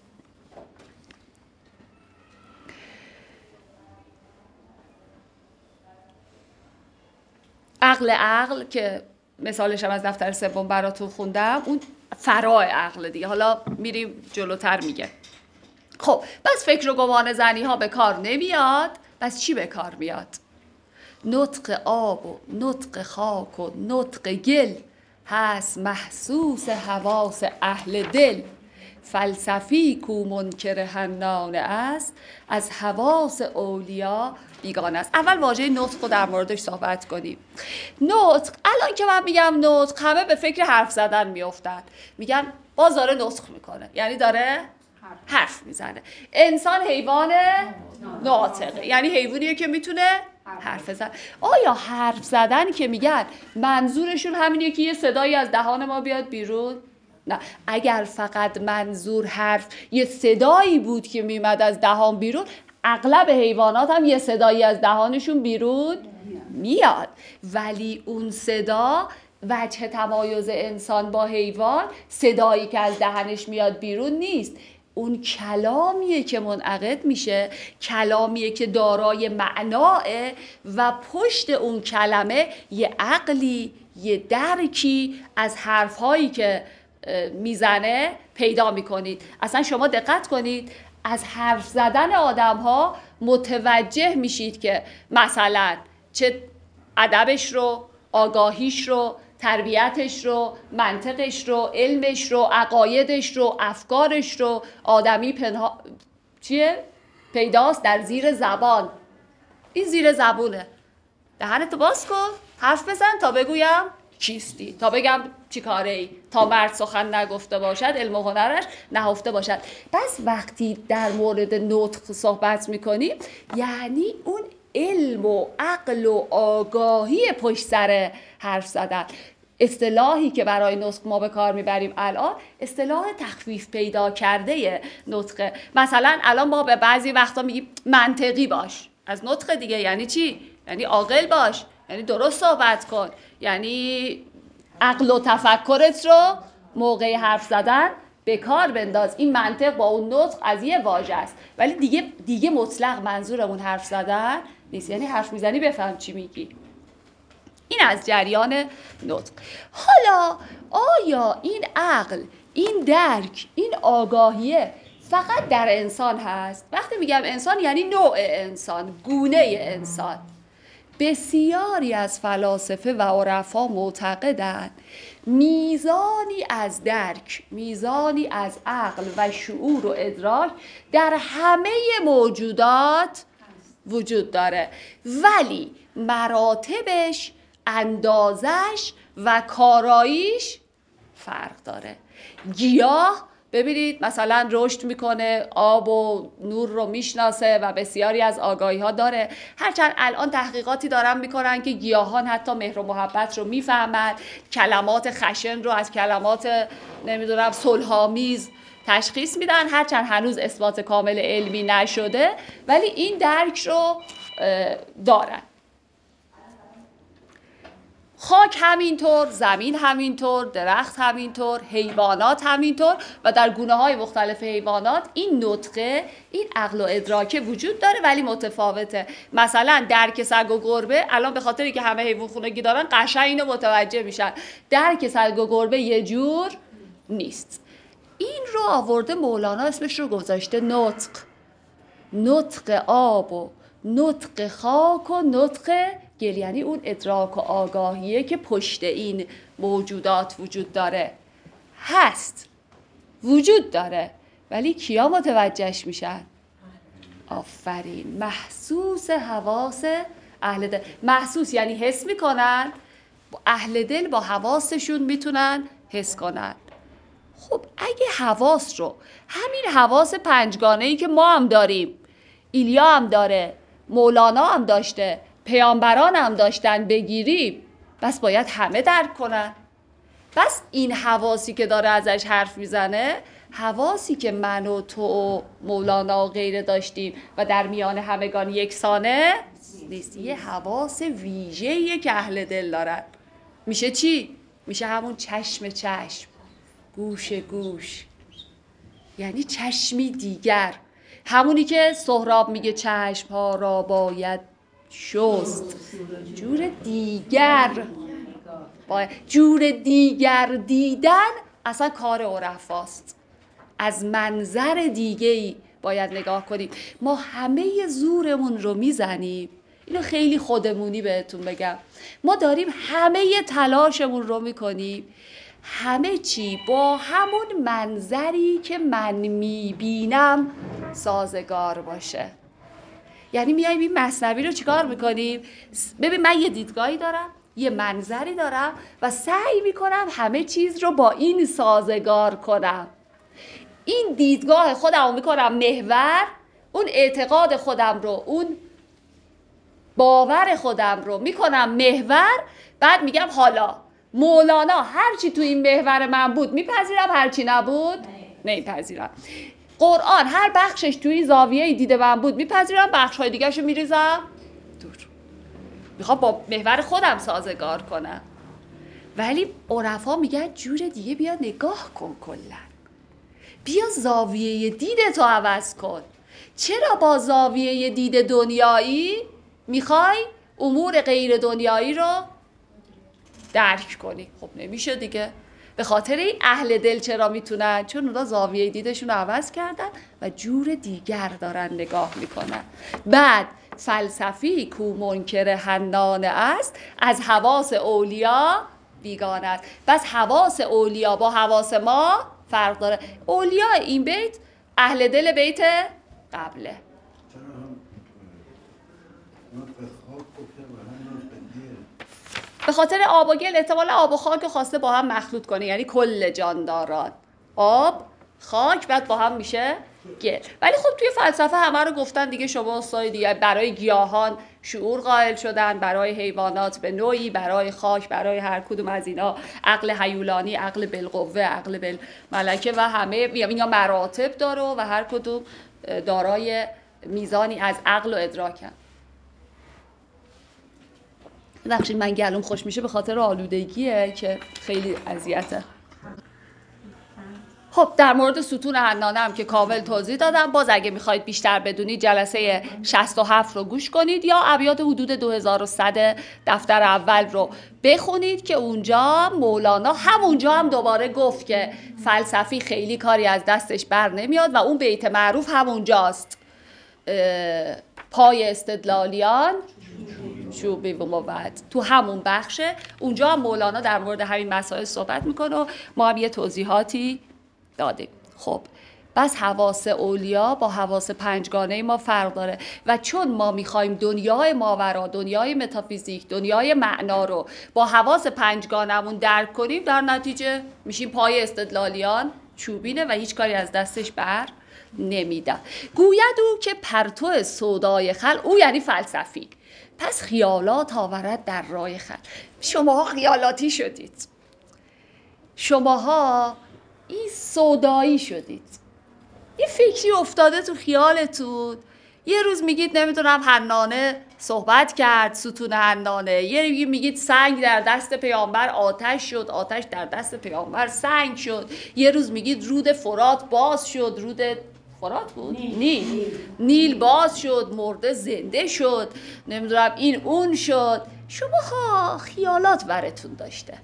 عقل عقل که مثالش هم از دفتر سوم براتون خوندم، اون فرای عقل دیگه. حالا میریم جلوتر میگه خب بس فکر و گمان زنی ها به کار نمیاد، بس چی به کار میاد؟ نطق آب و نطق خاک و نطق گل، هست محسوس حواس اهل دل. فلسفی کو منکر حنانه است، از حواس اولیا بیگانه است. اول واژه نطق رو در موردش صحبت کنیم. نطق، الان که من میگم نطق همه به فکر حرف زدن میافتن، میگن باز داره نطق میکنه، یعنی داره حرف میزنه. انسان حیوان ناطقه، یعنی حیوانیه که میتونه حرف بزنه. آیا حرف زدن که میگن منظورشون همینیه که یه صدایی از دهان ما بیاد بیرون؟ نه، اگر فقط منظور حرف یه صدایی بود که میمد از دهان بیرون، اغلب حیوانات هم یه صدایی از دهانشون بیرون میاد. ولی اون صدا وجه تمایز انسان با حیوان صدایی که از دهنش میاد بیرون نیست، اون کلامیه که منعقد میشه، کلامیه که دارای معناه و پشت اون کلمه یه عقلی، یه درکی از حرفهایی که میزنه پیدا میکنید. اصلا شما دقت کنید از حرف زدن آدم ها متوجه میشید که مثلا چه ادبش رو، آگاهیش رو، تربیتش رو، منطقش رو، علمش رو، عقایدش رو، افکارش رو. آدمی پنها... چیه؟ پیداست در زیر زبان. این زیر زبونه. دهنتو باز کن، حرف بزن تا بگویم چیستی، تا بگم چی کاره ای، تا مرد سخن نگفته باشد علم و هنرش نهفته باشد. پس وقتی در مورد نطق صحبت میکنیم یعنی اون علم و عقل و آگاهی پشت سر حرف زدن. اصطلاحی که برای نطق ما به کار میبریم الان اصطلاح تخفیف پیدا کرده نطقه. مثلا الان ما به بعضی وقتا میگیم منطقی باش، از نطق دیگه. یعنی چی؟ یعنی عاقل باش، یعنی درست صحبت کن، یعنی عقل و تفکرت رو موقع حرف زدن به کار بنداز. این منطق با اون نطق از یه واژه است، ولی دیگه دیگه مطلق منظورمون حرف زدن نیست. یعنی حرف میزنی بفهم چی میگی. این از جریان نطق. حالا آیا این عقل، این درک، این آگاهیه فقط در انسان هست؟ وقتی میگم انسان یعنی نوع انسان، گونه انسان. بسیاری از فلاسفه و عرفا معتقدند میزانی از درک، میزانی از عقل و شعور و ادراک در همه موجودات وجود داره، ولی مراتبش، اندازش و کاراییش فرق داره. گیاه ببینید مثلا رشد میکنه، آب و نور رو میشناسه و بسیاری از آگاهی ها داره، هرچند الان تحقیقاتی دارن میکنن که گیاهان حتی مهر و محبت رو میفهمند، کلمات خشن رو از کلمات نمیدونم صلح‌آمیز تشخیص میدن، هرچند هنوز اثبات کامل علمی نشده، ولی این درک رو دارن. خاک همینطور، زمین همینطور، درخت همینطور، حیوانات همینطور و در گونه‌های مختلف حیوانات این نطقه، این عقل و ادراک وجود داره ولی متفاوته. مثلا درک سگ و گربه الان به خاطری که همه حیوان خونگی دارن قشنگ اینو متوجه میشن، درک سگ و گربه یه جور نیست. این رو آورده مولانا، اسمش رو گذاشته نطق. نطق آب و نطق خاک و نطق گل، یعنی اون ادراک و آگاهیه که پشت این موجودات وجود داره، هست، وجود داره، ولی کیا متوجهش میشن؟ آفرین، محسوس حواس اهل دل. محسوس یعنی حس میکنن، اهل دل با حواسشون میتونن حس کنن. خب اگه حواس رو، همین حواس پنجگانه‌ای که ما هم داریم، ایلیا هم داره، مولانا هم داشته، پیامبران هم داشتن، بگیریم، بس باید همه درک کنن. بس این حواسی که داره ازش حرف میزنه، حواسی که من و تو و مولانا و غیره داشتیم و در میان همگان یکسانه نیست. یه حواس ویژه‌ایه که اهل دل دارن. میشه چی؟ میشه همون چشم چشم، گوش گوش، یعنی چشمی دیگر، همونی که سهراب میگه چشم ها را باید شست، جور دیگر، باید جور دیگر دیدن اصلا کار عرفاست. از منظر دیگه‌ای باید نگاه کنیم. ما همه زورمون رو میزنیم، اینو خیلی خودمونی بهتون بگم، ما داریم همه تلاشمون رو میکنیم همه چی با همون منظری که من میبینم سازگار باشه. یعنی میایم این مثنوی رو چیکار میکنیم؟ ببین من یه دیدگاهی دارم، یه منظری دارم و سعی میکنم همه چیز رو با این سازگار کنم. این دیدگاه خودم رو میکنم محور، اون اعتقاد خودم رو، اون باور خودم رو میکنم محور، بعد میگم حالا مولانا هرچی تو این محور من بود میپذیرم، هرچی نبود نمیپذیرم. قرآن هر بخشش توی زاویه دیده من بود میپذیرم، بخش‌های دیگه‌شو میریزم دور. میخوام با محور خودم سازگار کنم. ولی عرفا میگن جور دیگه بیا نگاه کن، کلا بیا زاویه دیدتو عوض کن. چرا با زاویه دید دنیایی میخوای امور غیر دنیایی رو درک کنی؟ خب نمیشه دیگه. به خاطر این اهل دل چرا میتونن؟ چون اونا زاویه دیدشون رو عوض کردن و جور دیگر دارن نگاه میکنن. بعد فلسفی کو منکر حنانه است، از حواس اولیا بیگانه است. بس حواس اولیا با حواس ما فرق داره. اولیا این بیت اهل دل بیت قبله. به خاطر آب و گل، احتمالا آب و خاک خواسته با هم مخلوط کنه، یعنی کل جانداران، آب، خاک، بعد با هم میشه گل. ولی خب توی فلسفه همه رو گفتن دیگه، شما استاد دیگه، برای گیاهان شعور قائل شدن، برای حیوانات به نوعی، برای خاک، برای هر کدوم از اینا عقل هیولانی، عقل بالقوه، عقل بالملکه و همه اینا مراتب داره و هر کدوم دارای میزانی از عقل و ادراکن. ببخشید من گلوم خوش میشه به خاطر آلودگیه که خیلی اذیته. خب در مورد ستون حنانه هم که کامل توضیح دادم. باز اگه میخواید بیشتر بدونید جلسه شصت و هفت رو گوش کنید یا ابیات حدود دو هزار و صد دفتر اول رو بخونید که اونجا مولانا همونجا هم دوباره گفت که فلسفی خیلی کاری از دستش بر نمیاد و اون بیت معروف همونجاست، پای استدلالیان چوبی و موعد. تو همون بخشه اونجا هم مولانا در مورد همین مسائل صحبت میکنه و ما هم یه توضیحاتی دادیم. خب بس حواس اولیا با حواس پنجگانه ما فرق داره و چون ما میخوایم دنیای ماورا، دنیای متافیزیک، دنیای معنا رو با حواس پنجگانمون درک کنیم، در نتیجه میشیم پای استدلالیان چوبینه و هیچ کاری از دستش بر نمیده. گوید او که پرتو سودای خلق، او یعنی فلسفی، پس خیالات آورد در راه خلق. شماها خیالاتی شدید، شماها این سودایی شدید، یه فکری افتاده تو خیالتون، یه روز میگید نمیدونم حنانه صحبت کرد، ستون حنانه، یه میگید سنگ در دست پیامبر آتش شد، آتش در دست پیامبر سنگ شد، یه روز میگید رود فرات باز شد، رود فرات بود؟ نیل. نیل. نیل باز شد، مرده زنده شد، نمیدونم این اون شد. شماها خیالات براتون داشته،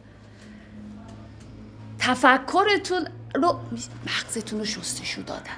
تفکرتون رو، مغزتون رو شستشو دادن.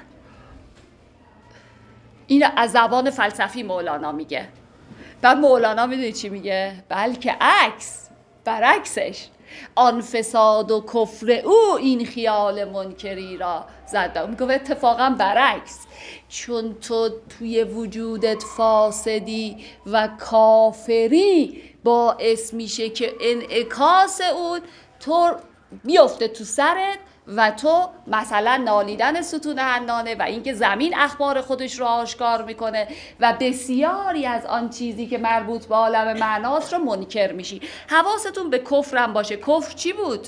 این از زبان فلسفی مولانا میگه. بعد مولانا میدونی چی میگه؟ بلکه عکس، برعکسش، آن فساد و کفر او این خیال منکری را زد. میگه اتفاقا برعکس، چون تو توی وجودت فاسدی و کافری باعث میشه که انعکاس اون تو بیفته تو سرت و تو مثلا نالیدن ستون حنانه و اینکه زمین اخبار خودش رو آشکار میکنه و بسیاری از آن چیزی که مربوط به عالم معناست رو منکر میشی. حواستون به کفرم باشه. کفر چی بود؟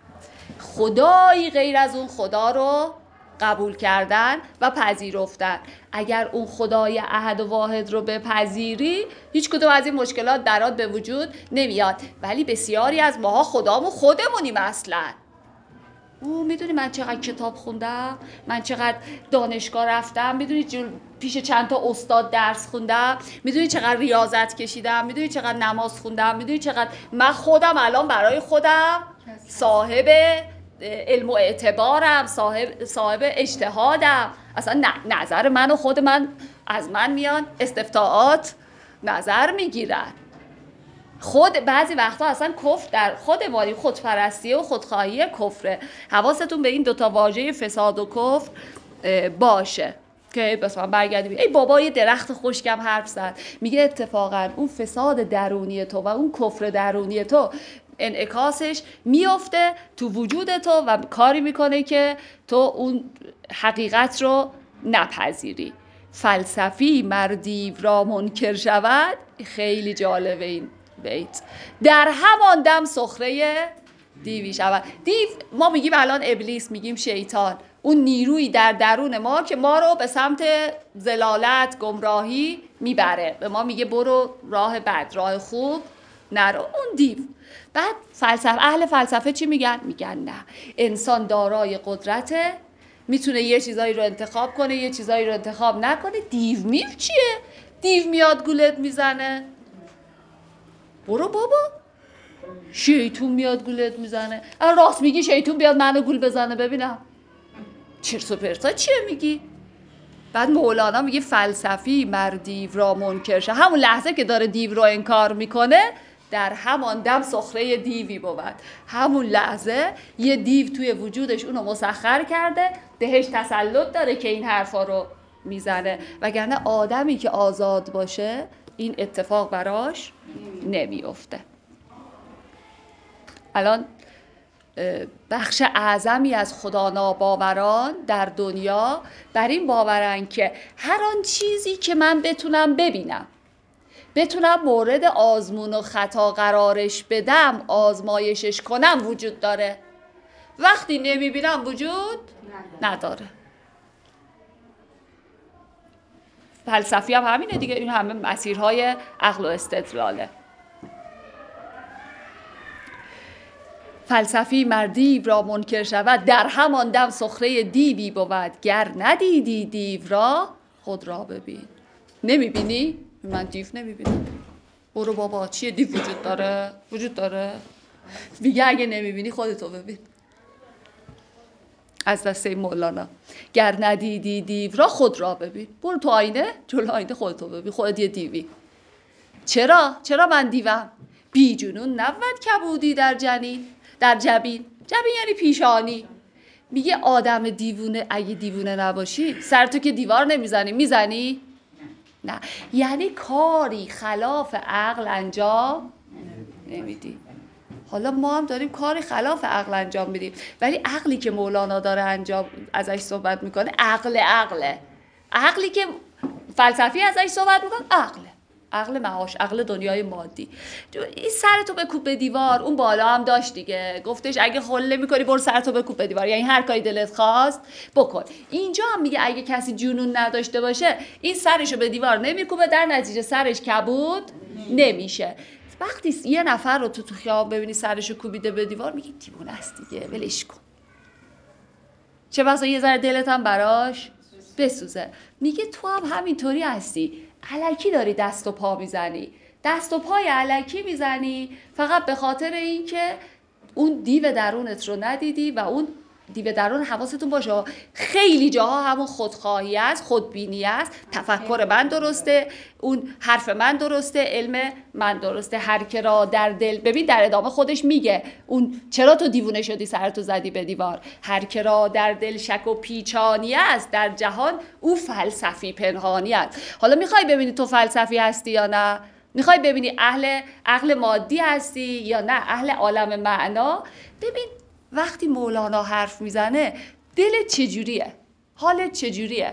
خدایی غیر از اون خدا رو قبول کردن و پذیرفتن. اگر اون خدای احد و واحد رو بپذیری، هیچ کدوم از این مشکلات درات به وجود نمیاد. ولی بسیاری از ماها خدامون خودمونیم اصلا. او میدونی من چقدر کتاب خوندم، من چقدر دانشگاه رفتم، میدونی پیش چند تا استاد درس خوندم، میدونی چقدر ریاضت کشیدم، میدونی چقدر نماز خوندم، میدونی چقدر من خودم الان برای خودم صاحب علم و اعتبارم، صاحب صاحب اجتهادم. اصلا نظر من و خود من از من میان استفتاءات نظر میگیرن. خود بعضی وقتا اصلا کفر در خود مالی، خودپرستی و خودخواهی کفره. حواستون به این دوتا واژه فساد و کفر باشه که بس من برگردیم ای بابا یه درخت خشکم حرف زد، میگه اتفاقا اون فساد درونی تو و اون کفر درونی تو انعکاسش میفته تو وجود تو و کاری میکنه که تو اون حقیقت رو نپذیری. فلسفی مردی را منکر شود، خیلی جالبه این بیت، در همان دم سخره دیوی شود. دیو ما میگیم الان ابلیس، میگیم شیطان، اون نیروی در درون ما که ما رو به سمت ضلالت، گمراهی میبره، به ما میگه برو راه بد، راه خوب نرو، اون دیو. بعد فلسفه، اهل فلسفه چی میگن؟ میگن نه، انسان دارای قدرته، میتونه یه چیزایی رو انتخاب کنه، یه چیزایی رو انتخاب نکنه. دیو میو چیه؟ دیو میاد گولت میزنه، برو بابا. شیطون میاد گولت میزنه، راست میگی، شیطون بیاد منو گول بزنه ببینم. چرت و پرتا چیه میگی؟ بعد مولانا میگه فلسفی مر دیو را منکر شه، همون لحظه که داره دیو رو انکار میکنه در همان دم سخره دیوی بود. همون لحظه یه دیو توی وجودش اونو مسخر کرده، بهش تسلط داره که این حرفا رو میزنه. وگرنه آدمی که آزاد باشه این اتفاق براش نمیفته. الان بخش اعظمی از خدا ناباوران در دنیا بر این باورن که هر آن چیزی که من بتونم ببینم، بتونم مورد آزمون و خطا قرارش بدم، آزمایشش کنم، وجود داره. وقتی نمیبینم وجود نداره. فلسفی هم همینه دیگه، این همه مسیرهای عقل و استدلاله. فلسفی مردیو را منکر شود، در همان دم سخره دیوی بود. گر ندیدی دیو را خود را ببین. نمیبینی؟ من دیو نمیبینم. برو بابا، چیه دیو وجود داره؟ وجود داره؟ میگه اگه نمیبینی خودتو ببین. از دسته مولانا. گر ندیدی دیو را خود را ببین. برو تو آینه، جلو آینه خودتو ببین، خودت یه دیوی. چرا؟ چرا من دیوم؟ بی جنون نبود کبودی در جنین، در جبین. جبین یعنی پیشانی. میگه آدم دیوونه اگه دیوونه نباشی سرتو که دیوار نمیزنی، میزنی؟ نه. یعنی کاری خلاف عقل انجام نمیدی. حالا ما هم داریم کاری خلاف عقل انجام میدیم، ولی عقلی که مولانا داره انجام ازش صحبت میکنه عقل عقله. عقلی که فلسفی ازش صحبت میکنه عقله، عقل معاش، عقل دنیای مادی. این سرتو بکوب به دیوار. اون بالا هم داشت دیگه، گفتش اگه خله میکنی برو سرتو بکوب به دیوار، یعنی هر کاری دلت خواست بکن. اینجا هم میگه اگه کسی جنون نداشته باشه این سرشو به دیوار نمیکوبه، در نتیجه سرش کبود نمیشه. وقتی یه نفر رو تو تو خیابون ببینی سرشو کوبیده به دیوار میگی دیوونه است دیگه، ولش کن. چه بسا یه ذره دلت هم براش بسوزه. میگه تو هم همینطوری هستی، الکی داری دست و پا میزنی، دست و پای الکی میزنی فقط به خاطر اینکه اون دیو درونت رو ندیدی. و اون دیو درون حواستون باشه خیلی جاها همون خودخواهی است، خودبینی است. تفکر من درسته، اون حرف من درسته، علم من درسته. هر که را در دل، ببین در ادامه خودش میگه اون چرا تو دیوونه شدی سرتو زدی به دیوار. هر که را در دل شک و پیچانی است، در جهان او فلسفی پنهانی است. حالا میخوای ببینی تو فلسفی هستی یا نه؟ میخوای ببینی اهل عقل مادی هستی یا نه اهل عالم معنا؟ ببین وقتی مولانا حرف میزنه دلت چجوریه؟ حالت چجوریه؟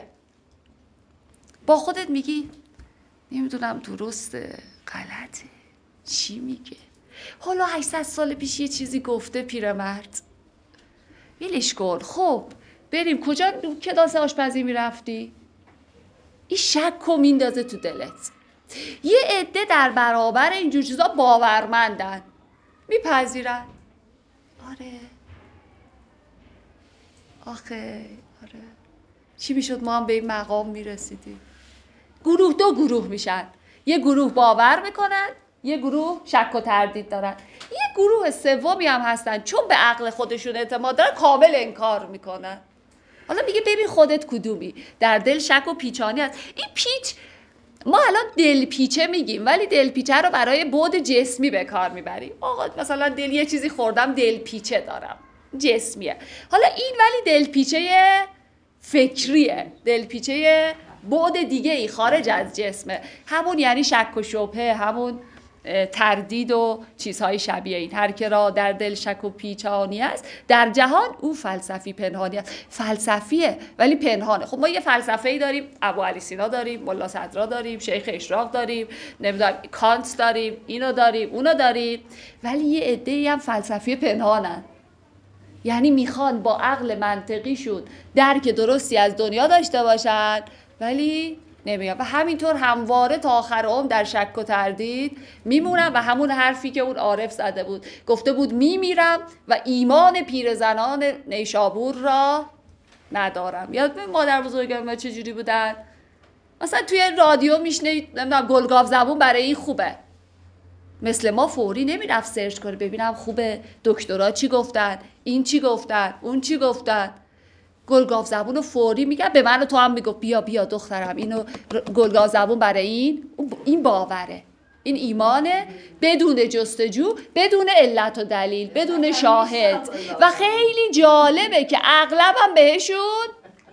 با خودت میگی نمیدونم درسته، غلطه، چی میگه؟ حالا هشتصد سال پیش یه چیزی گفته پیرمرد، ولش کن. خب بریم کجا کلاس آشپزی میرفتی؟ این شک رو میندازه تو دلت. یه عده در برابر اینجور چیزا باورمندن، میپذیرن. آره آخه آره چی میشد ما هم به این مقام میرسیدیم؟ گروه دو گروه میشن، یه گروه باور میکنن، یه گروه شک و تردید دارن. یه گروه سومی هم هستن چون به عقل خودشون اعتماد دارن کامل انکار میکنن. حالا میگه ببین خودت کدومی؟ در دل شک و پیچانی هست. این پیچ ما الان دل پیچه میگیم، ولی دل پیچه رو برای بعد جسمی به کار میبریم. آقا مثلا دل یه چیزی خوردم دل پیچه دارم، جسمیه. حالا این ولی دل پیچه فکریه، دل پیچه بعد دیگه ای خارج از جسمه. همون یعنی شک و شبهه، همون تردید و چیزهای شبیه این. هر که را در دل شک و پیچانی است، در جهان او فلسفی پنهانی است. فلسفیه ولی پنهانه. خب ما یه فلسفه‌ای داریم، ابو علی سینا داریم، ملا صدرا داریم، شیخ اشراق داریم، نمیدونم کانت داریم، اینو داریم، اونو داریم، ولی یه عده‌ای هم فلسفی پنهانن. یعنی میخوان با عقل منطقیشون درک درستی از دنیا داشته باشن ولی نمیگن. و همینطور همواره تا آخر عمر در شک و تردید میمونن. و همون حرفی که اون عارف زده بود، گفته بود میمیرم و ایمان پیرزنان نیشابور را ندارم. یاد مادر بزرگم ما چجوری بودن؟ مثلا توی رادیو میشنید نمیدونم گلگاو زبون برای این خوبه، مثل ما فوری نمیرفت سرچ کنه ببینم خوبه، دکترا چی گفتن، این چی گفتن، اون چی گفتن. گلگاو زبون فوری میگن. به من و تو هم میگفت بیا بیا دخترم اینو گلگاو زبون برای این این باوره، این ایمانه، بدون جستجو، بدون علت و دلیل، بدون شاهد. و خیلی جالبه که اغلبم بهشون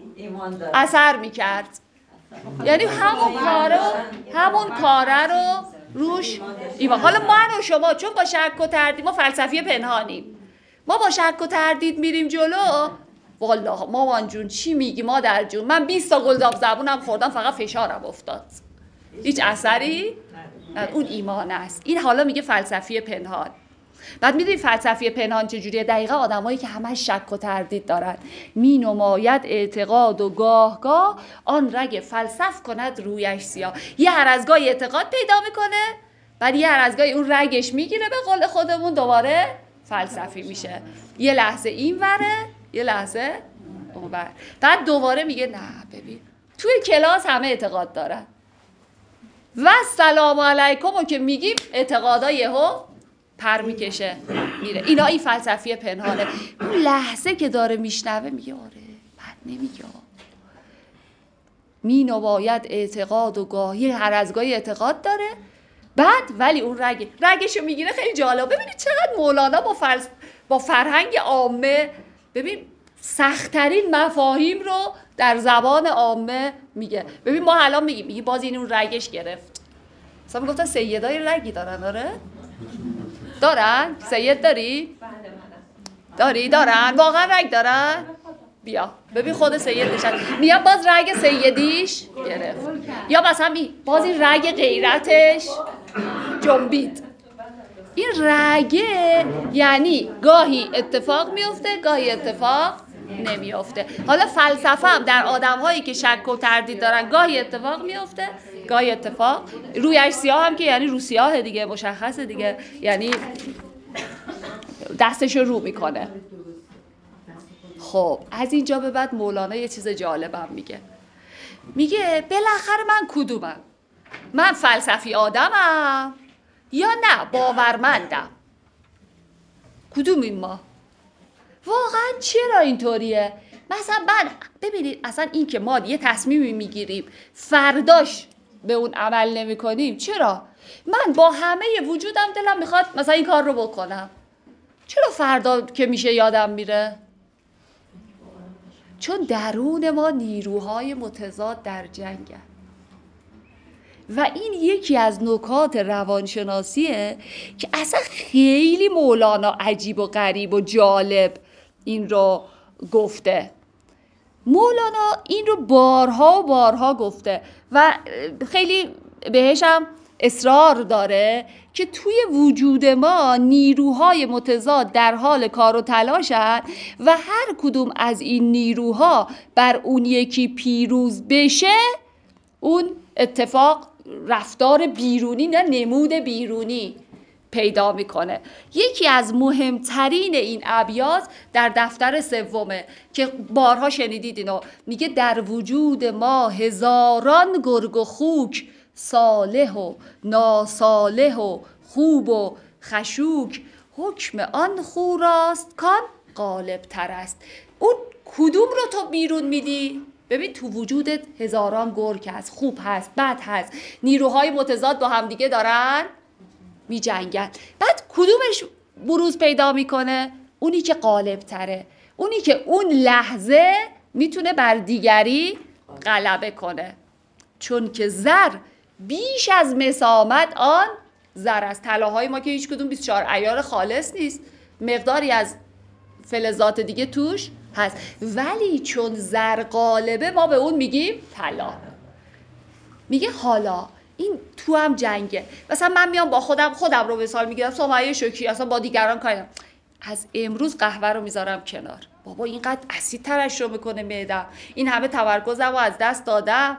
اثر میکرد. یعنی همون کارو همون کاره رو روش ایمان. حالا من و شما چون با شک و تردید، ما فلسفی پنهانیم، ما با شک و تردید میریم جلو. والله مامان جون چی میگی مادر جون؟ من بیست تا گلداب زبونم خوردم فقط فشارم افتاد، هیچ اثری. اون ایمان است. این حالا میگه فلسفی پنهان. بعد میدونی فلسفی پنهان چجوریه؟ دقیقا آدمایی که همه شک و تردید دارن. می نماید اعتقاد و گاه گاه آن رگ فلسف کند رویش سیاه. یه هر از گاهی اعتقاد پیدا میکنه، بعد یه هر از گاهی اون رگش میگیره به قول خودمون دوباره فلسفی میشه. یه لحظه این وره، یه لحظه اون ور. بعد دوباره میگه نه ببین توی کلاس همه اعتقاد دارن و سلام علیکم و که میگیم اعتقادای یهو پر میکشه میره. اینا این فلسفی پنهانه. اون لحظه که داره میشنوه میگه آره بد نمیگه، مینو باید اعتقاد و گاهی هر از گاهی اعتقاد داره. بعد ولی اون رگ رگشو میگیره. خیلی جالب. ببینید چقدر مولانا با فرس... با فرهنگ عامه ببین سخت‌ترین مفاهیم رو در زبان عامه میگه. ببین ما الان میگیم میگه باز این اون رگش گرفت. مثلا میگفتن سیدای رگی دارن. آره دارن؟ سید داری؟ داری؟ دارن؟ واقعا رگ دارن؟ بیا ببین خود سید نشد میاد باز رگ سیدیش گرفت، یا مثلا می باز این رگ غیرتش جنبید. این رگه یعنی گاهی اتفاق میفته گاهی اتفاق نمیفته. حالا فلسفه هم در آدم هایی که شک و تردید دارن گاهی اتفاق میفته گاهی اتفاق رویش سیاه هم که یعنی رو سیاه دیگه مشخصه دیگه، یعنی دستش رو رو میکنه. خب از اینجا به بعد مولانا یه چیز جالبم میگه. میگه بالاخره من کدومم؟ من فلسفی آدمم یا نه باورمندم؟ کدومیم ما؟ واقعا چرا اینطوریه؟ مثلا من ببینید اصلا این که ما یه تصمیمی میگیریم فرداش به اون عمل نمی کنیم چرا؟ من با همه وجودم دلم میخواد مثلا این کار رو بکنم، چرا فردا که میشه یادم میره؟ چون درون ما نیروهای متضاد در جنگن و این یکی از نکات روانشناسیه که اصلا خیلی مولانا عجیب و غریب و جالب این رو گفته. مولانا این رو بارها و بارها گفته و خیلی بهش هم اصرار داره که توی وجود ما نیروهای متضاد در حال کار و تلاشن و هر کدوم از این نیروها بر اون یکی پیروز بشه اون اتفاق رفتار بیرونی نه نمود بیرونی پیدا میکنه. یکی از مهمترین این ابیات در دفتر سومه که بارها شنیدید اینو. میگه در وجود ما هزاران گرگ و خوک، صالح و ناصالح و خوب و خشوک، حکم آن خو راست کان غالب تر است. اون کدوم رو تو بیرون میدی؟ ببین تو وجودت هزاران گرگ هست، خوب هست، بد هست، نیروهای متضاد با هم دیگه دارن می جنگن. بعد کدومش بروز پیدا میکنه؟ اونی که غالب تره، اونی که اون لحظه میتونه بر دیگری غلبه کنه. چون که زر بیش از مسامت آن زر است. طلاهای ما که هیچ کدوم بیست و چهار عیار خالص نیست، مقداری از فلزات دیگه توش هست، ولی چون زر غالبه ما به اون میگیم طلا. میگه حالا این تو هم جنگه. مثلا من میام با خودم خودم رو مثال میگیرم، سمیه شوکی اصلا با دیگران کارم، از امروز قهوه رو میذارم کنار. بابا اینقدر اسید ترشح میکنه معده‌ام، این همه تمرکزم رو از دست دادم.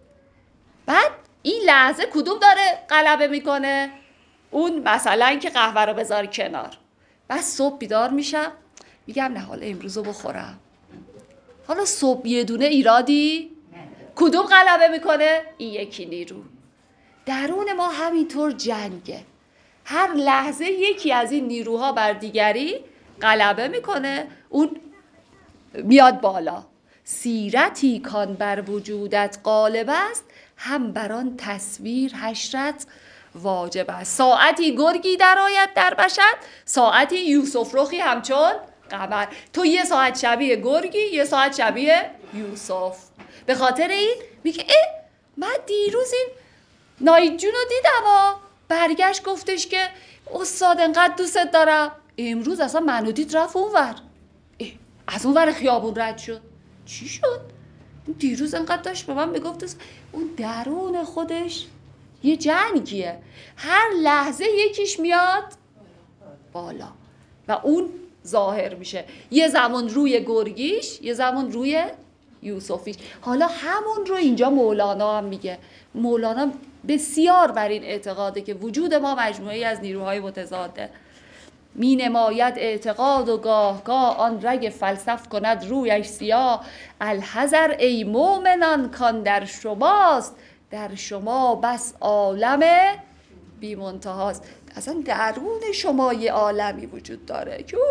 بعد این لحظه کدوم داره غلبه میکنه؟ اون مثلا که قهوه رو بذار کنار. بعد صبح بیدار میشم میگم نه حالا امروز رو بخورم. حالا صبح یه دونه ایرادی کدوم غلبه میکنه؟ این یکی نیرو. درون ما همینطور جنگه. هر لحظه یکی از این نیروها بر دیگری غلبه میکنه، اون میاد بالا. سیرتی کان بر وجودت غالب است، هم بر آن تصویر حشرت واجب است. ساعتی گرگی در آید در بشر، ساعتی یوسف رخی همچون قمر. تو یه ساعت شبیه گرگی، یه ساعت شبیه یوسف. به خاطر این میگه اه من دیروز این نایید جون رو دیدم ها، برگشت گفتش که استاد انقدر دوست دارم. امروز اصلا منو دید رفت اون ور، از اون ور خیابون رد شد. چی شد؟ دیروز انقدر داشت به من میگفت. اون درون خودش یه جنگیه، هر لحظه یکیش میاد بالا و اون ظاهر میشه. یه زمان روی گرگیش، یه زمان روی یوسفیش. حالا همون رو اینجا مولانا هم میگه. مولانا بسیار بر این اعتقاده که وجود ما مجموعه‌ای از نیروهای متضاده. می نماید اعتقاد و گاه گاه آن رگ فلسف کند رویش سیاه. الحذر ای مؤمنان کان در شماست، در شما بس عالم بی منتهاست. اصلا درون شما یه عالمی وجود داره که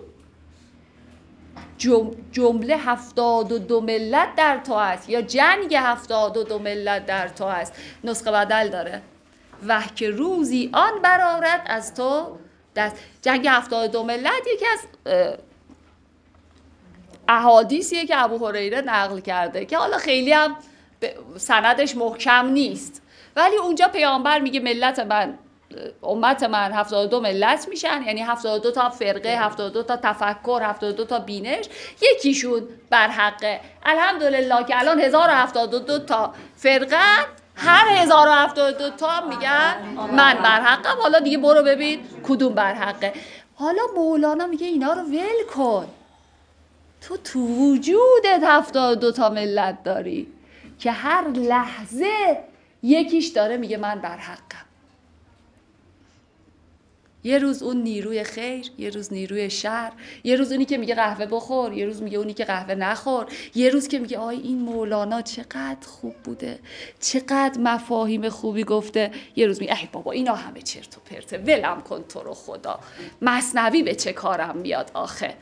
جمله هفتاد و دو ملت در تو است، یا جنگ هفتاد و دو ملت در تو است. نسخه بدل داره، وه که روزی آن برآرد از تو دست. جنگ هفتاد و دو ملت یکی از احادیثیه که ابو هریره نقل کرده که حالا خیلی هم سندش محکم نیست، ولی اونجا پیامبر میگه ملت من، امت من هفتاد و دو ملت میشن، یعنی هفتاد و دو تا فرقه، هفتاد و دو تا تفکر، هفتاد و دو تا بینش، یکیشون بر حقه. الحمدلله که الان هزار و هفتاد و دو تا فرقه، هر هزار و هفتاد و دو تا میگن من بر حقم. حالا دیگه برو ببین کدوم بر حقه. حالا مولانا میگه اینا رو ول کن، تو تو وجودت هفتاد و دو تا ملت داری که هر لحظه یکیش داره میگه من بر حقم. یه روز اون نیروی خیر، یه روز نیروی شر، یه روز اونی که میگه قهوه بخور، یه روز میگه اونی که قهوه نخور، یه روز که میگه آی این مولانا چقدر خوب بوده، چقدر مفاهیم خوبی گفته، یه روز میگه ای بابا اینا همه چرت و پرته، ولم کن تو رو خدا، مثنوی به چه کارم میاد آخه.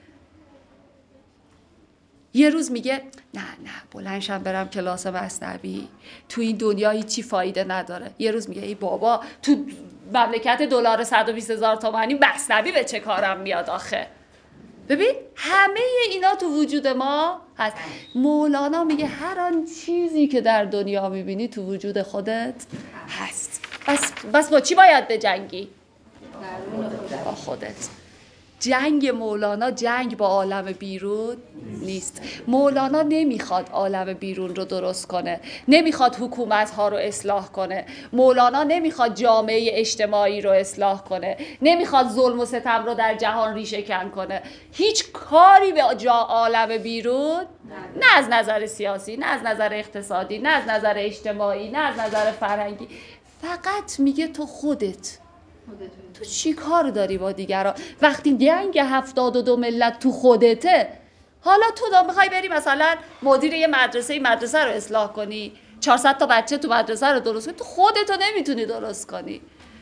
یه روز میگه نه نه بلندشم برم کلاس مثنوی، تو این دنیا هیچی فایده نداره. یه روز میگه ای بابا تو مملکت دلار صد و بیست هزار تومانی مثنوی به چه کارم میاد آخه. ببین همه اینا تو وجود ما هست. مولانا میگه هر آن چیزی که در دنیا میبینی تو وجود خودت هست. بس, بس با چی باید بجنگی؟ با خودت. جنگ مولانا جنگ با عالم بیرون نیست. مولانا نمیخواد عالم بیرون رو درست کنه، نمیخواد حکومت‌ها رو اصلاح کنه، مولانا نمیخواد جامعه اجتماعی رو اصلاح کنه، نمیخواد ظلم و ستم رو در جهان ریشه کن کنه. هیچ کاری به جا عالم بیرون، نه از نظر سیاسی، نه از نظر اقتصادی، نه از نظر اجتماعی، نه از نظر فرهنگی. فقط میگه تو خودت، تو چی کار داری با دیگران؟ وقتی جنگ هفتاد و دو ملت تو خودته، حالا تو دا میخوای بری مثلا مدیر یه مدرسه مدرسه رو اصلاح کنی، چهارصد تا بچه تو مدرسه رو درست کنی، تو خودتو نمیتونی درست کنی.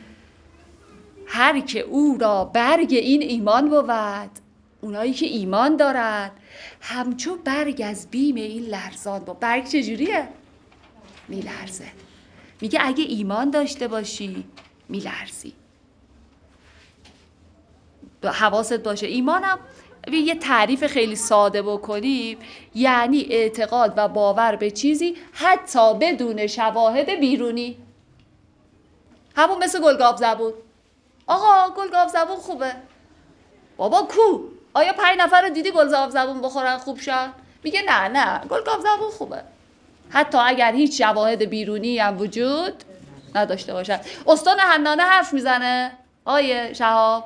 هر که او را برگ این ایمان بود، اونایی که ایمان دارن همچون برگ از بیم این لرزان بود. برگ چجوریه؟ میلرزه. میگه اگه ایمان داشته باشی میلرزی. حواست باشه ایمانم یه تعریف خیلی ساده بکنیم یعنی اعتقاد و باور به چیزی حتی بدون شواهد بیرونی. همون مثل گلگاو زبون. آقا گلگاو زبون خوبه. بابا کو؟ آیا پنج نفر رو دیدی گلگاو زبون بخورن خوب شن؟ میگه نه نه گلگاو زبون خوبه، حتی اگر هیچ شواهد بیرونی هم وجود نداشته باشد. استان حنانه حرف میزنه آیه شهاب؟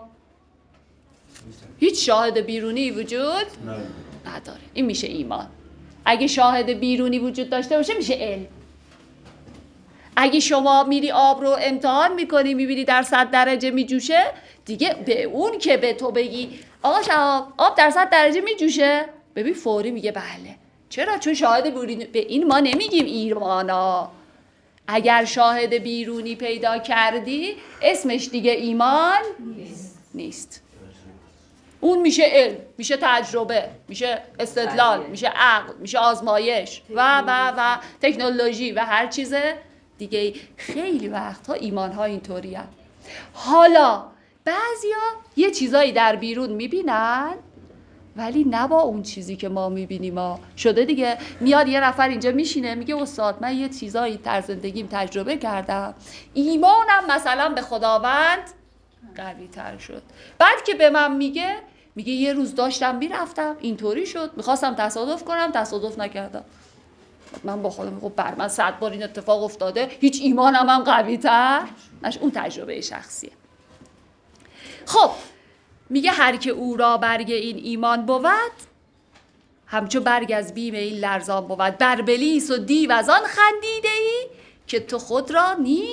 هیچ شاهد بیرونی وجود نداره. این میشه ایمان. اگه شاهد بیرونی وجود داشته باشه میشه علم. اگه شما میری آب رو امتحان میکنی میبینی در صد درجه میجوشه، دیگه به اون که به تو بگی آقا شهاب آب در صد درجه میجوشه، ببین فوری میگه بله. چرا؟ چون شاهد بیرونی. به این ما نمیگیم ایمانا. اگر شاهد بیرونی پیدا کردی اسمش دیگه ایمان نیست, نیست. اون میشه علم، میشه تجربه، میشه استدلال، میشه عقل، میشه آزمایش و و و تکنولوژی و هر چیز دیگه. خیلی وقتها ایمانها اینطوری هست. حالا بعضیا یه چیزایی در بیرون میبینن ولی نه با اون چیزی که ما میبینیم. ما شده دیگه میاد یه نفر اینجا میشینه میگه استاد من یه چیزایی در زندگیم تجربه کردم، ایمانم مثلا به خداوند قوی تر شد. بعد که به من میگه میگه یه روز داشتم میرفتم اینطوری شد، میخواستم تصادف کنم تصادف نکردم. من با خودم میگم بر من صد بار این اتفاق افتاده، هیچ ایمانم هم قوی تر نش. اون تجربه شخصیه. خب میگه هر که او را برگ این ایمان بود همچو برگ از بیم این لرزان بود. بر بلیس و دیو از آن خندیده ای که تو خود را نیک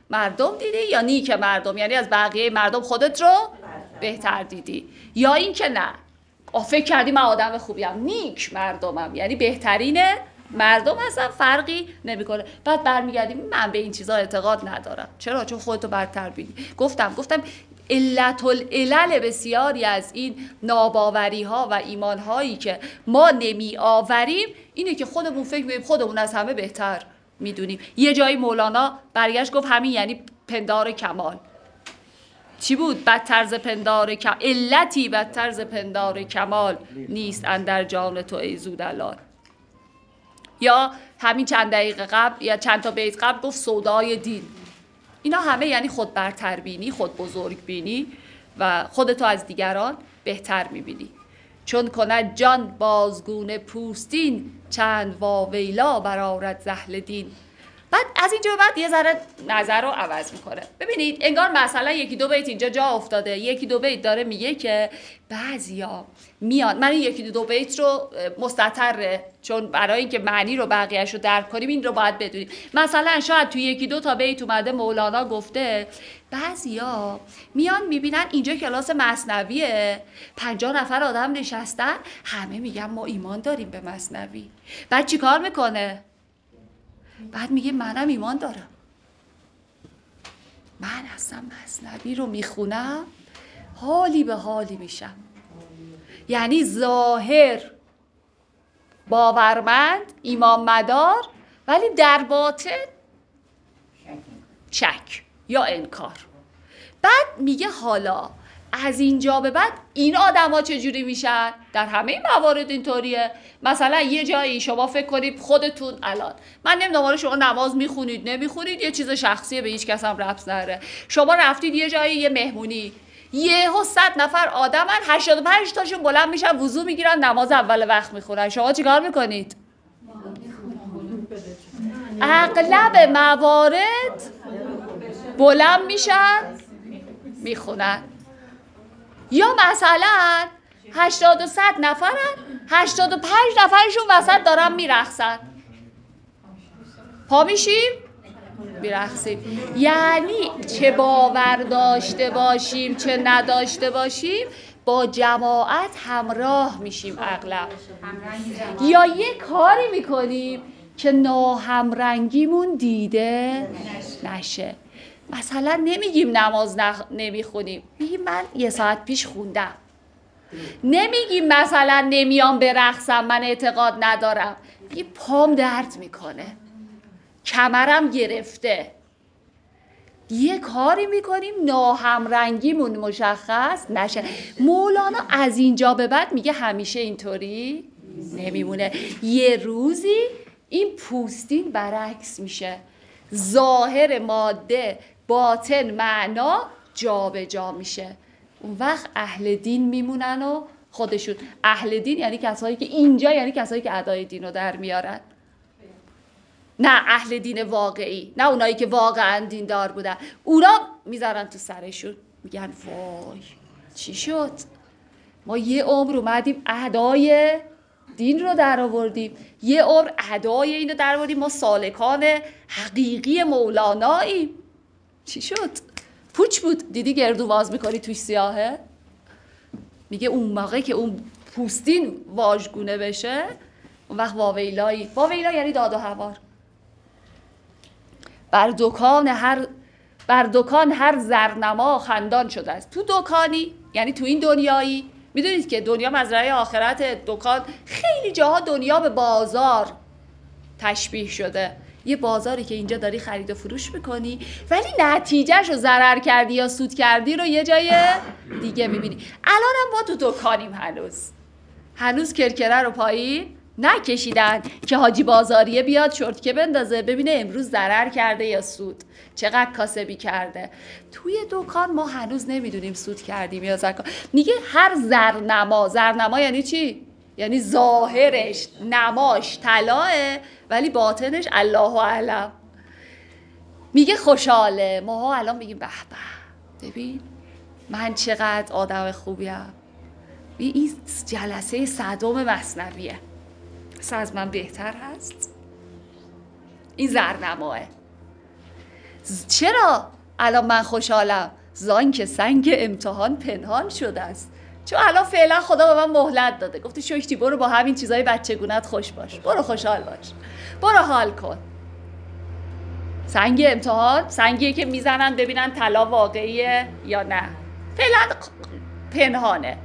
مردم دیدی یا نیک مردم؟ یعنی از بقیه مردم خودت رو بهتر دیدی، یا این که نه فکر کردی من آدم خوبیم، نیک مردمم یعنی بهترین مردم هستن، فرقی نمیکنه. بعد برمیگردی من به این چیزا اعتقاد ندارم. چرا؟ چون خودتو برتر بینی. گفتم گفتم علت العلل بسیاری از این ناباوری ها و ایمان هایی که ما نمی آوریم اینه که خودمون فکر می‌کنیم خودمون از همه بهتر میدونیم. یه جایی مولانا برگشت گفت همین یعنی پندار کمال. چی بود؟ بدتر ز پندار کمال، علتی بدتر ز پندار کمال نیست اندر جان تو ای زودلال. یا همین چند دقیقه قبل یا چند تا بیت قبل گفت سودای دین. اینا همه یعنی خود برتر بینی، خود بزرگ بینی و خودتو از دیگران بهتر میبینی. چون کند جان بازگونه پوستین چند واویلا برآرد ز اهل دین. بعد از اینجا به بعد یه ذره نظر رو عوض میکنه. ببینید انگار مثلا یکی دو بیت اینجا جا افتاده، یکی دو بیت داره میگه که بعضیا میان، من این یکی دو بیت رو مستتره چون برای اینکه معنی رو بقیه‌اش رو درک کنیم این رو باید بدونیم. مثلا شاید توی یکی دو تا بیت اومده مولانا گفته بعضیا میان میبینن اینجا کلاس مثنویه، پنجاه نفر آدم نشستن، همه میگن ما ایمان داریم به مثنوی. بعد چی کار میکنه؟ بعد میگه منم ایمان دارم، من اصلا مثنوی رو میخونم حالی به حالی میشم. یعنی ظاهر باورمند ایمان مدار ولی در باطن شک یا انکار. بعد میگه حالا از اینجا به بعد این آدم ها چجوری میشن؟ در همه موارد اینطوریه. مثلا یه جایی شما فکر کنید خودتون الان، من نمیدونم شما نماز میخونید نمیخونید یه چیز شخصیه به هیچ کس هم ربط نداره، شما رفتید یه جایی یه مهمونی، یهو صد نفر آدمن، هشتاد و پنج تاشون بلند میشن وضو میگیرن نماز اول وقت میخونن، شما چیکار میکنید؟ اغلب موارد بلند میشن میخونن. یا مثلا هشتاد و صد نفرن، هشتاد و پنج نفرشون وسط دارن میرقصن، پا میشیم میرقصیم. یعنی چه باور داشته باشیم چه نداشته باشیم با جماعت همراه میشیم اغلب، یا یه کاری میکنیم که ناهمرنگیمون دیده نشه. مثلا نمیگیم نماز نخ... نمیخونیم، میگیم من یه ساعت پیش خوندم. نمیگیم مثلا نمیام برقصم من اعتقاد ندارم، میگیم پام درد میکنه، کمرم گرفته. یه کاری میکنیم ناهمرنگیمون مشخص نشه. مولانا از اینجا به بعد میگه همیشه اینطوری نمیمونه. یه روزی این پوستین برعکس میشه، ظاهر ماده باطن معنا جا به جا میشه. اون وقت اهل دین میمونن و خودشون. اهل دین یعنی کسایی که اینجا، یعنی کسایی که ادای دین رو در میارن، نه اهل دین واقعی، نه اونایی که واقعا دیندار بودن. اونا میذارن تو سرشون میگن وای چی شد، ما یه عمر اومدیم ادای دین رو در آوردیم، یه عمر ادای اینو در آوردیم، ما سالکان حقیقی مولاناییم. چی شد؟ پوچ بود. دیدی گردو باز میکنی توش سیاهه؟ میگه اون موقع که اون پوستین واژگونه بشه اون وقت واویلایی. واویلا یعنی داد و هوار. بر دکان هر بر دکان هر زرنما خندان شده است. تو دکانی یعنی تو این دنیایی، میدونید که دنیا مزرعه آخرت، دکان خیلی جاها دنیا به بازار تشبیه شده. یه بازاری که اینجا داری خرید و فروش میکنی ولی نتیجهش رو ضرر کردی یا سود کردی رو یه جای دیگه میبینی. الان هم ما تو دکانیم، هنوز هنوز کرکره رو پایین نکشیدن که حاجی بازاریه بیاد شورتکه بندازه ببینه امروز ضرر کرده یا سود، چقدر کاسبی کرده. توی دکان ما هنوز نمیدونیم سود کردیم یا زکات. میگه هر زرنما، زرنما یعنی چی؟ یعنی ظاهرش نماش طلاه ولی باطنش الله اعلم. میگه خوشحاله. ماها الان میگیم به به ببین من چقدر آدم خوبیم، این جلسه صدم مثنویه، اصلا از من بهتر هست. این زرنماه. چرا الان من خوشحالم؟ زان که سنگ امتحان پنهان شده است. چون الان فعلا خدا به من مهلت داده، گفته شکتی برو با همین چیزای بچگونت خوش باش، برو خوشحال باش، برو حال کن. سنگ امتحان سنگیه که میزنن ببینن طلا واقعیه یا نه، فعلا پنهانه،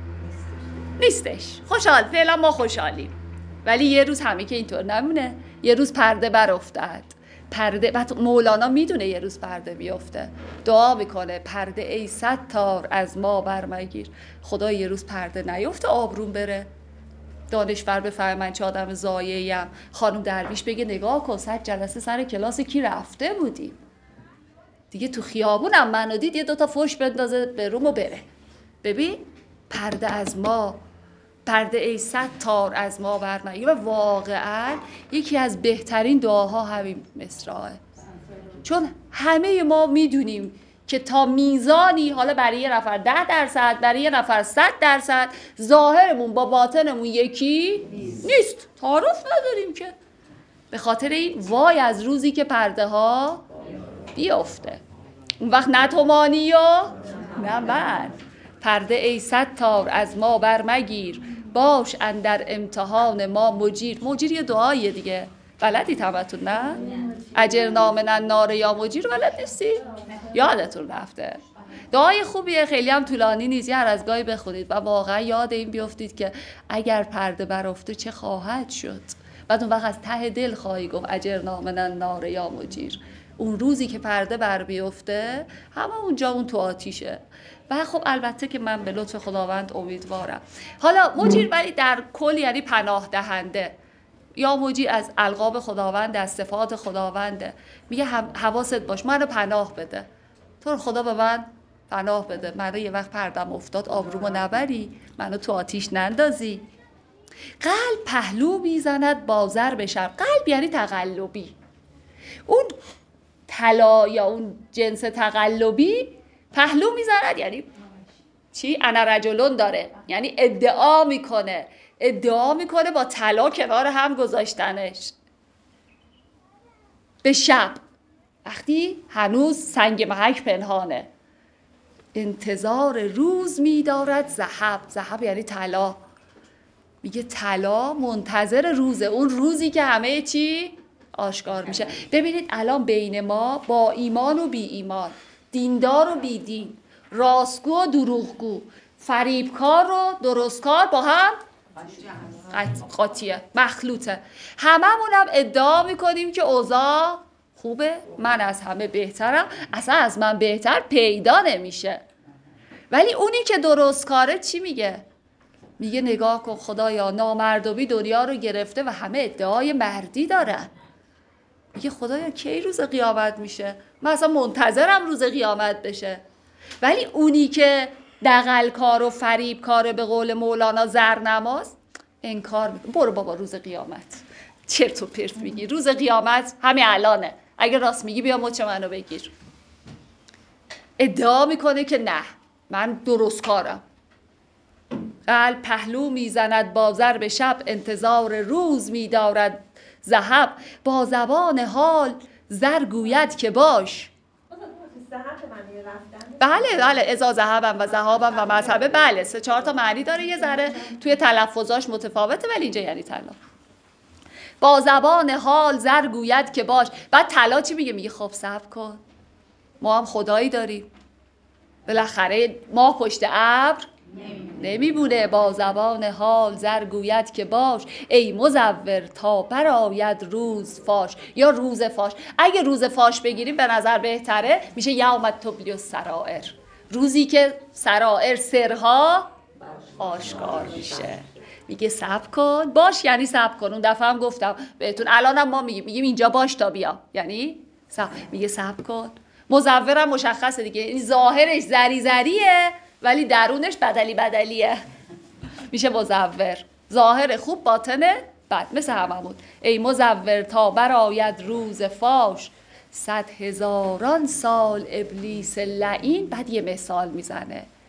نیستش. خوشحال، فعلا ما خوشحالیم. ولی یه روز همه که اینطور نمونه، یه روز پرده بر افتاد. پرده، بعد مولانا میدونه یه روز پرده بیفته، دعا میکنه پرده ای ستار از ما برمگیر. خدا یه روز پرده نیفته، آبروم بره. دانشور بفهمه من چه آدم ضایعیم. خانم درویش بگه نگاه کن صد جلسه سر کلاس کی رفته بودیم، دیگه تو خیابونم منو دید یه دوتا فوش بندازه به روم و بره. ببین پرده از ما، پرده ای ستار از ما برمگیر. و واقعا یکی از بهترین دعاها همین مصرعه، چون همه ما میدونیم که تا میزانی، حالا برای یه نفر ده درصد، برای یه نفر صد درصد، ظاهرمون با باطنمون یکی نیست. تعارف نداریم که. به خاطر این وای از روزی که پرده ها بیفته. اون وقت نه تو مانی و نه من. پرده ای ستار از ما برمگیر، باش اندر امتحان ما مجیر. مجیر یه دعاییه دیگه، بلدی همتون نه؟ اجرنا من النار یا مجیر، بلد نیستی؟ یادتون رفته. دعای خوبیه، خیلی هم طولانی نیست، هر از گاهی بخونید و واقعا یاد این بیافتید که اگر پرده برافته چه خواهد شد. بعد اون وقت از ته دل خواهی گفت اجرنا من النار یا مجیر. اون روزی که پرده بر بیفته همه اونجا اون تو آتیشه. و خب البته که من به لطف خداوند امیدوارم. حالا مجیر ولی در کل یعنی پناه دهنده، یا مجیر از القاب خداوند، از صفات خداونده. میگه حواست باش، منو پناه بده، تو خدا به من پناه بده، منو یه وقت پردم افتاد آبرومو نبری، منو تو آتیش نندازی. قلب پهلو میزند بازر بشم. قلب یعنی تقلبی، اون طلا یا اون جنس تقلبی پهلو میزند یعنی چی؟ انا رجلون داره، یعنی ادعا میکنه، ادعا میکنه با طلا کنار هم گذاشتنش. به شب وقتی هنوز سنگ محک پنهانه، انتظار روز میدارد ذهب. ذهب یعنی طلا. میگه طلا منتظر روزه، اون روزی که همه چی آشکار میشه. ببینید الان بین ما با ایمان و بی ایمان، دیندار و بی دین، راستگو و دروغگو، فریبکار و درستکار با هم قاطیه، مخلوطه. هممون هم ادعا میکنیم که اوضاع خوبه، من از همه بهترم، اصلا از من بهتر پیدا نمیشه. ولی اونی که درستکاره چی میگه؟ میگه نگاه کن خدایا نامردمی دنیا رو گرفته و همه ادعای مردی دارن. میگه خدایا کی روز قیامت میشه؟ من اصلا منتظرم روز قیامت بشه. ولی اونی که دغل کار و فریب کار، به قول مولانا زرنماست، انکار میکنه. برو بابا روز قیامت چرت و پرت میگی، روز قیامت همین الانه، اگه راست میگی بیا مچ منو بگیر. ادعا میکنه که نه من درست کارم. قلب پهلو میزند بازر به شب، انتظار روز میدارد ذهب. با زبان حال زر گوید که باش. بله بله، ازا ذهبم و ذهابم و مذهبه، بله سه چهار تا معنی داره، یه ذره توی تلفظاش متفاوته ولی اینجا یعنی طلا. با زبان حال زر گوید که باش. بعد طلا چی میگه؟ میگه خب صبر کن، ما هم خدایی داریم، بالاخره ما پشت ابر نمیمونه. با زبان حال زر گوید که باش، ای مزور تا برآید روز فاش. یا روز فاش، اگه روز فاش بگیریم به نظر بهتره، میشه یوم تبلی السرائر، روزی که سرائر، سرها آشکار میشه. میگه صبر کن، باش یعنی صبر کن. اون دفعه هم گفتم بهتون، الانم ما میگیم میگیم اینجا باش تا بیا، یعنی صبر. میگه صبر کن. مزورم مشخصه دیگه، این ظاهرش زری زریه ولی درونش بدلی بدلیه، میشه مزور. ظاهر خوب باطنه بد، مثل هممون. ای مزور تا برآید روز فاش، صد هزاران سال ابلیس لعین. بعد یه مثال میزنه،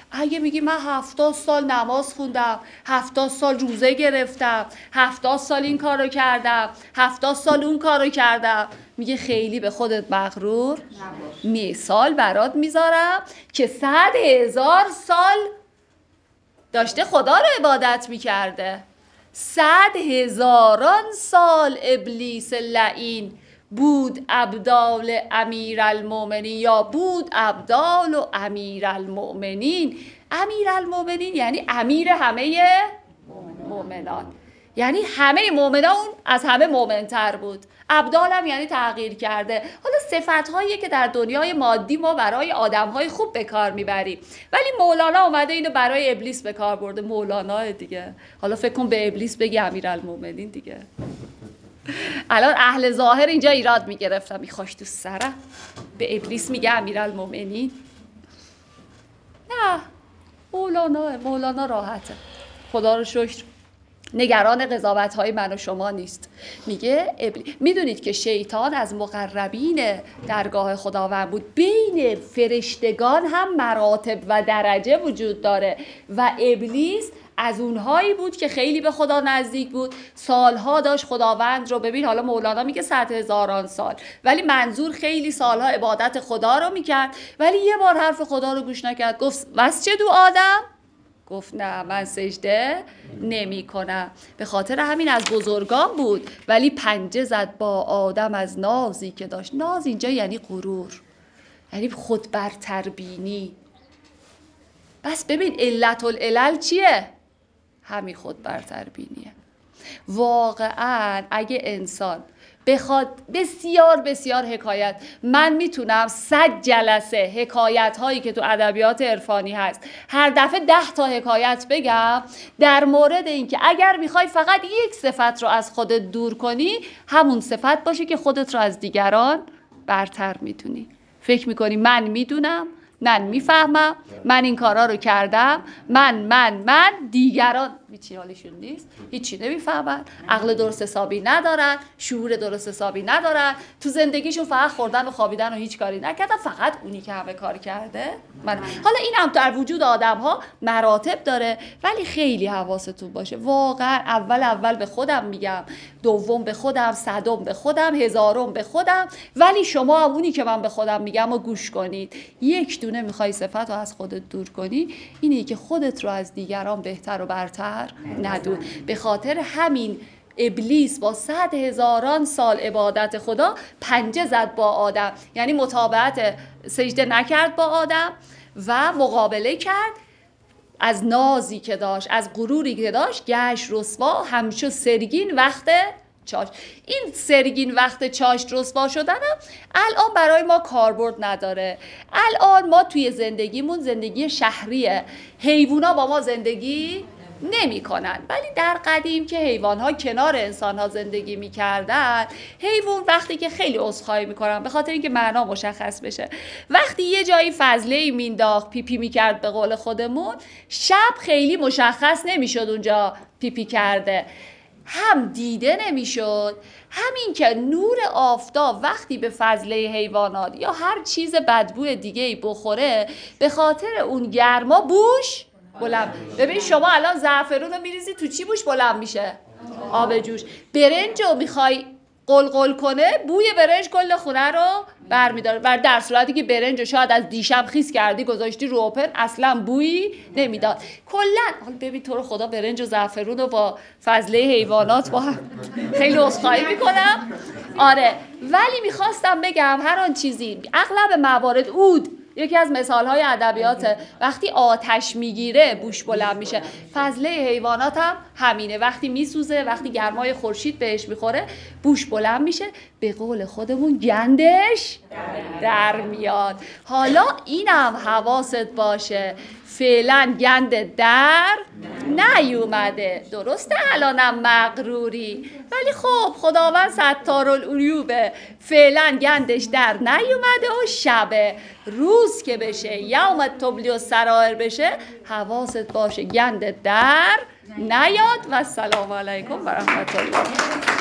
اگه میگی من هفتاد سال نماز خوندم، هفتاد سال روزه گرفتم، هفتاد سال این کارو کردم، هفتاد سال اون کارو کردم، میگه خیلی به خودت مغرور مثال برات میذارم که صد هزار سال داشته خدا رو عبادت میکرده. صد هزاران سال ابلیس لعین بود ابدال امیرالمؤمنین، یا بود ابدال و امیرالمؤمنین. امیرالمؤمنین یعنی امیر همه مؤمنان، یعنی همه مؤمنان از همه مؤمن‌تر بود. ابدال هم یعنی تغییر کرده. حالا صفت‌هایی که در دنیای مادی ما برای آدم‌های خوب به کار میبریم، ولی مولانا اومده اینو برای ابلیس به کار برده. مولانا دیگه، حالا فکر کن به ابلیس بگی امیرالمؤمنین دیگه. الان اهل ظاهر اینجا ایراد میگرفتم، میخواش تو سرم به ابلیس میگه امیرالمؤمنین. نه، مولانا مولانا راحته، خدا رو شکر نگران قضاوت‌های من و شما نیست. میگه ابلی... میدونید که شیطان از مقربین درگاه خداوند بود. بین فرشتگان هم مراتب و درجه وجود داره و ابلیس از اونهایی بود که خیلی به خدا نزدیک بود. سالها داشت خداوند رو، ببین حالا مولانا میگه صد هزاران سال، ولی منظور خیلی سالها عبادت خدا رو میکرد، ولی یه بار حرف خدا رو گوش نکرد. گفت واسجدوا آدم، گفت نه من سجده نمی کنم. به خاطر همین از بزرگان بود، ولی پنجه زد با آدم از نازی که داشت. ناز اینجا یعنی غرور، یعنی خود برتربینی. بس ببین علت العلل چیه؟ همین خود برتربینیه. واقعا اگه انسان بخواد بسیار بسیار حکایت، من میتونم صد جلسه حکایت هایی که تو ادبیات عرفانی هست هر دفعه ده تا حکایت بگم در مورد این که اگر میخوای فقط یک صفت رو از خودت دور کنی، همون صفت باشه که خودت رو از دیگران برتر میتونی. فکر میکنی من میدونم، من میفهمم، من این کارا رو کردم، من من من دیگران هیچی حالشون نیست، هیچی نمیفهمن، عقل درست حسابی ندارن، شعور درست حسابی ندارن، تو زندگیشون فقط خوردن و خوابیدن و هیچ کاری نکردن، فقط اونی که همه کار کرده من. حالا این هم در وجود آدم ها مراتب داره، ولی خیلی حواستون باشه. واقعا اول اول به خودم میگم، دوم به خودم، صدم به خودم، هزارم به خودم، ولی شما اونی که من به خودم میگم و گوش کنید. یک دونه میخوای صفت رو از خودت دور کنی، اینه که خودت رو از دیگران بهتر و برتر ندون. به خاطر همین ابلیس با صد هزاران سال عبادت خدا پنجه زد با آدم، یعنی متابعت سجده نکرد با آدم و مقابله کرد. از نازی که داشت، از غروری که داشت، گشت رسوا همچو سرگین وقت چاشت. این سرگین وقت چاشت رسوا شدن هم الان برای ما کاربرد نداره. الان ما توی زندگیمون زندگی شهریه، حیوونا با ما زندگی نمی کنن، ولی در قدیم که حیوانها کنار انسانها زندگی می کردن، حیوان وقتی که خیلی عذرخواهی می کنن به خاطر اینکه معنا مشخص بشه، وقتی یه جایی فضله مینداخت پیپی می کرد به قول خودمون، شب خیلی مشخص نمی شد اونجا پیپی کرده، هم دیده نمی شد، همین که نور آفتاب وقتی به فضله حیوانات یا هر چیز بدبوی دیگه‌ای بخوره، به خاطر اون گرما بوش بلند. ببین شما الان زعفرون رو میریزی تو چی بوش بلند میشه؟ آب جوش. برنج رو میخوای قلقل کنه، بوی برنج کل خونه رو برمیداره، و در صورتی که برنج رو شاید از دیشب خیس کردی گذاشتی رو اوپن اصلا بویی نمیداد. کلا حالا ببین تو رو خدا برنج و زعفرون رو با فضله حیوانات با هم خیلی عذرخواهی میکنم. آره، ولی میخواستم بگم هر آن چیزی، اغلب موارد عود یکی از مثالهای ادبیات، وقتی آتش میگیره بوش بلند میشه. فضله حیوانات هم همینه، وقتی میسوزه، وقتی گرمای خورشید بهش میخوره بوش بلند میشه، به قول خودمون گندش در میاد. حالا اینم حواست باشه، فعلا گند در نیومده، درسته الانم مغروری، ولی خب خداوند ستارالعیوبه، فعلا گندش در نیومده و شبه. روز که بشه، یوم تبلی السرائر بشه، حواست باشه گند در نیاد. و السلام علیکم و رحمت الله.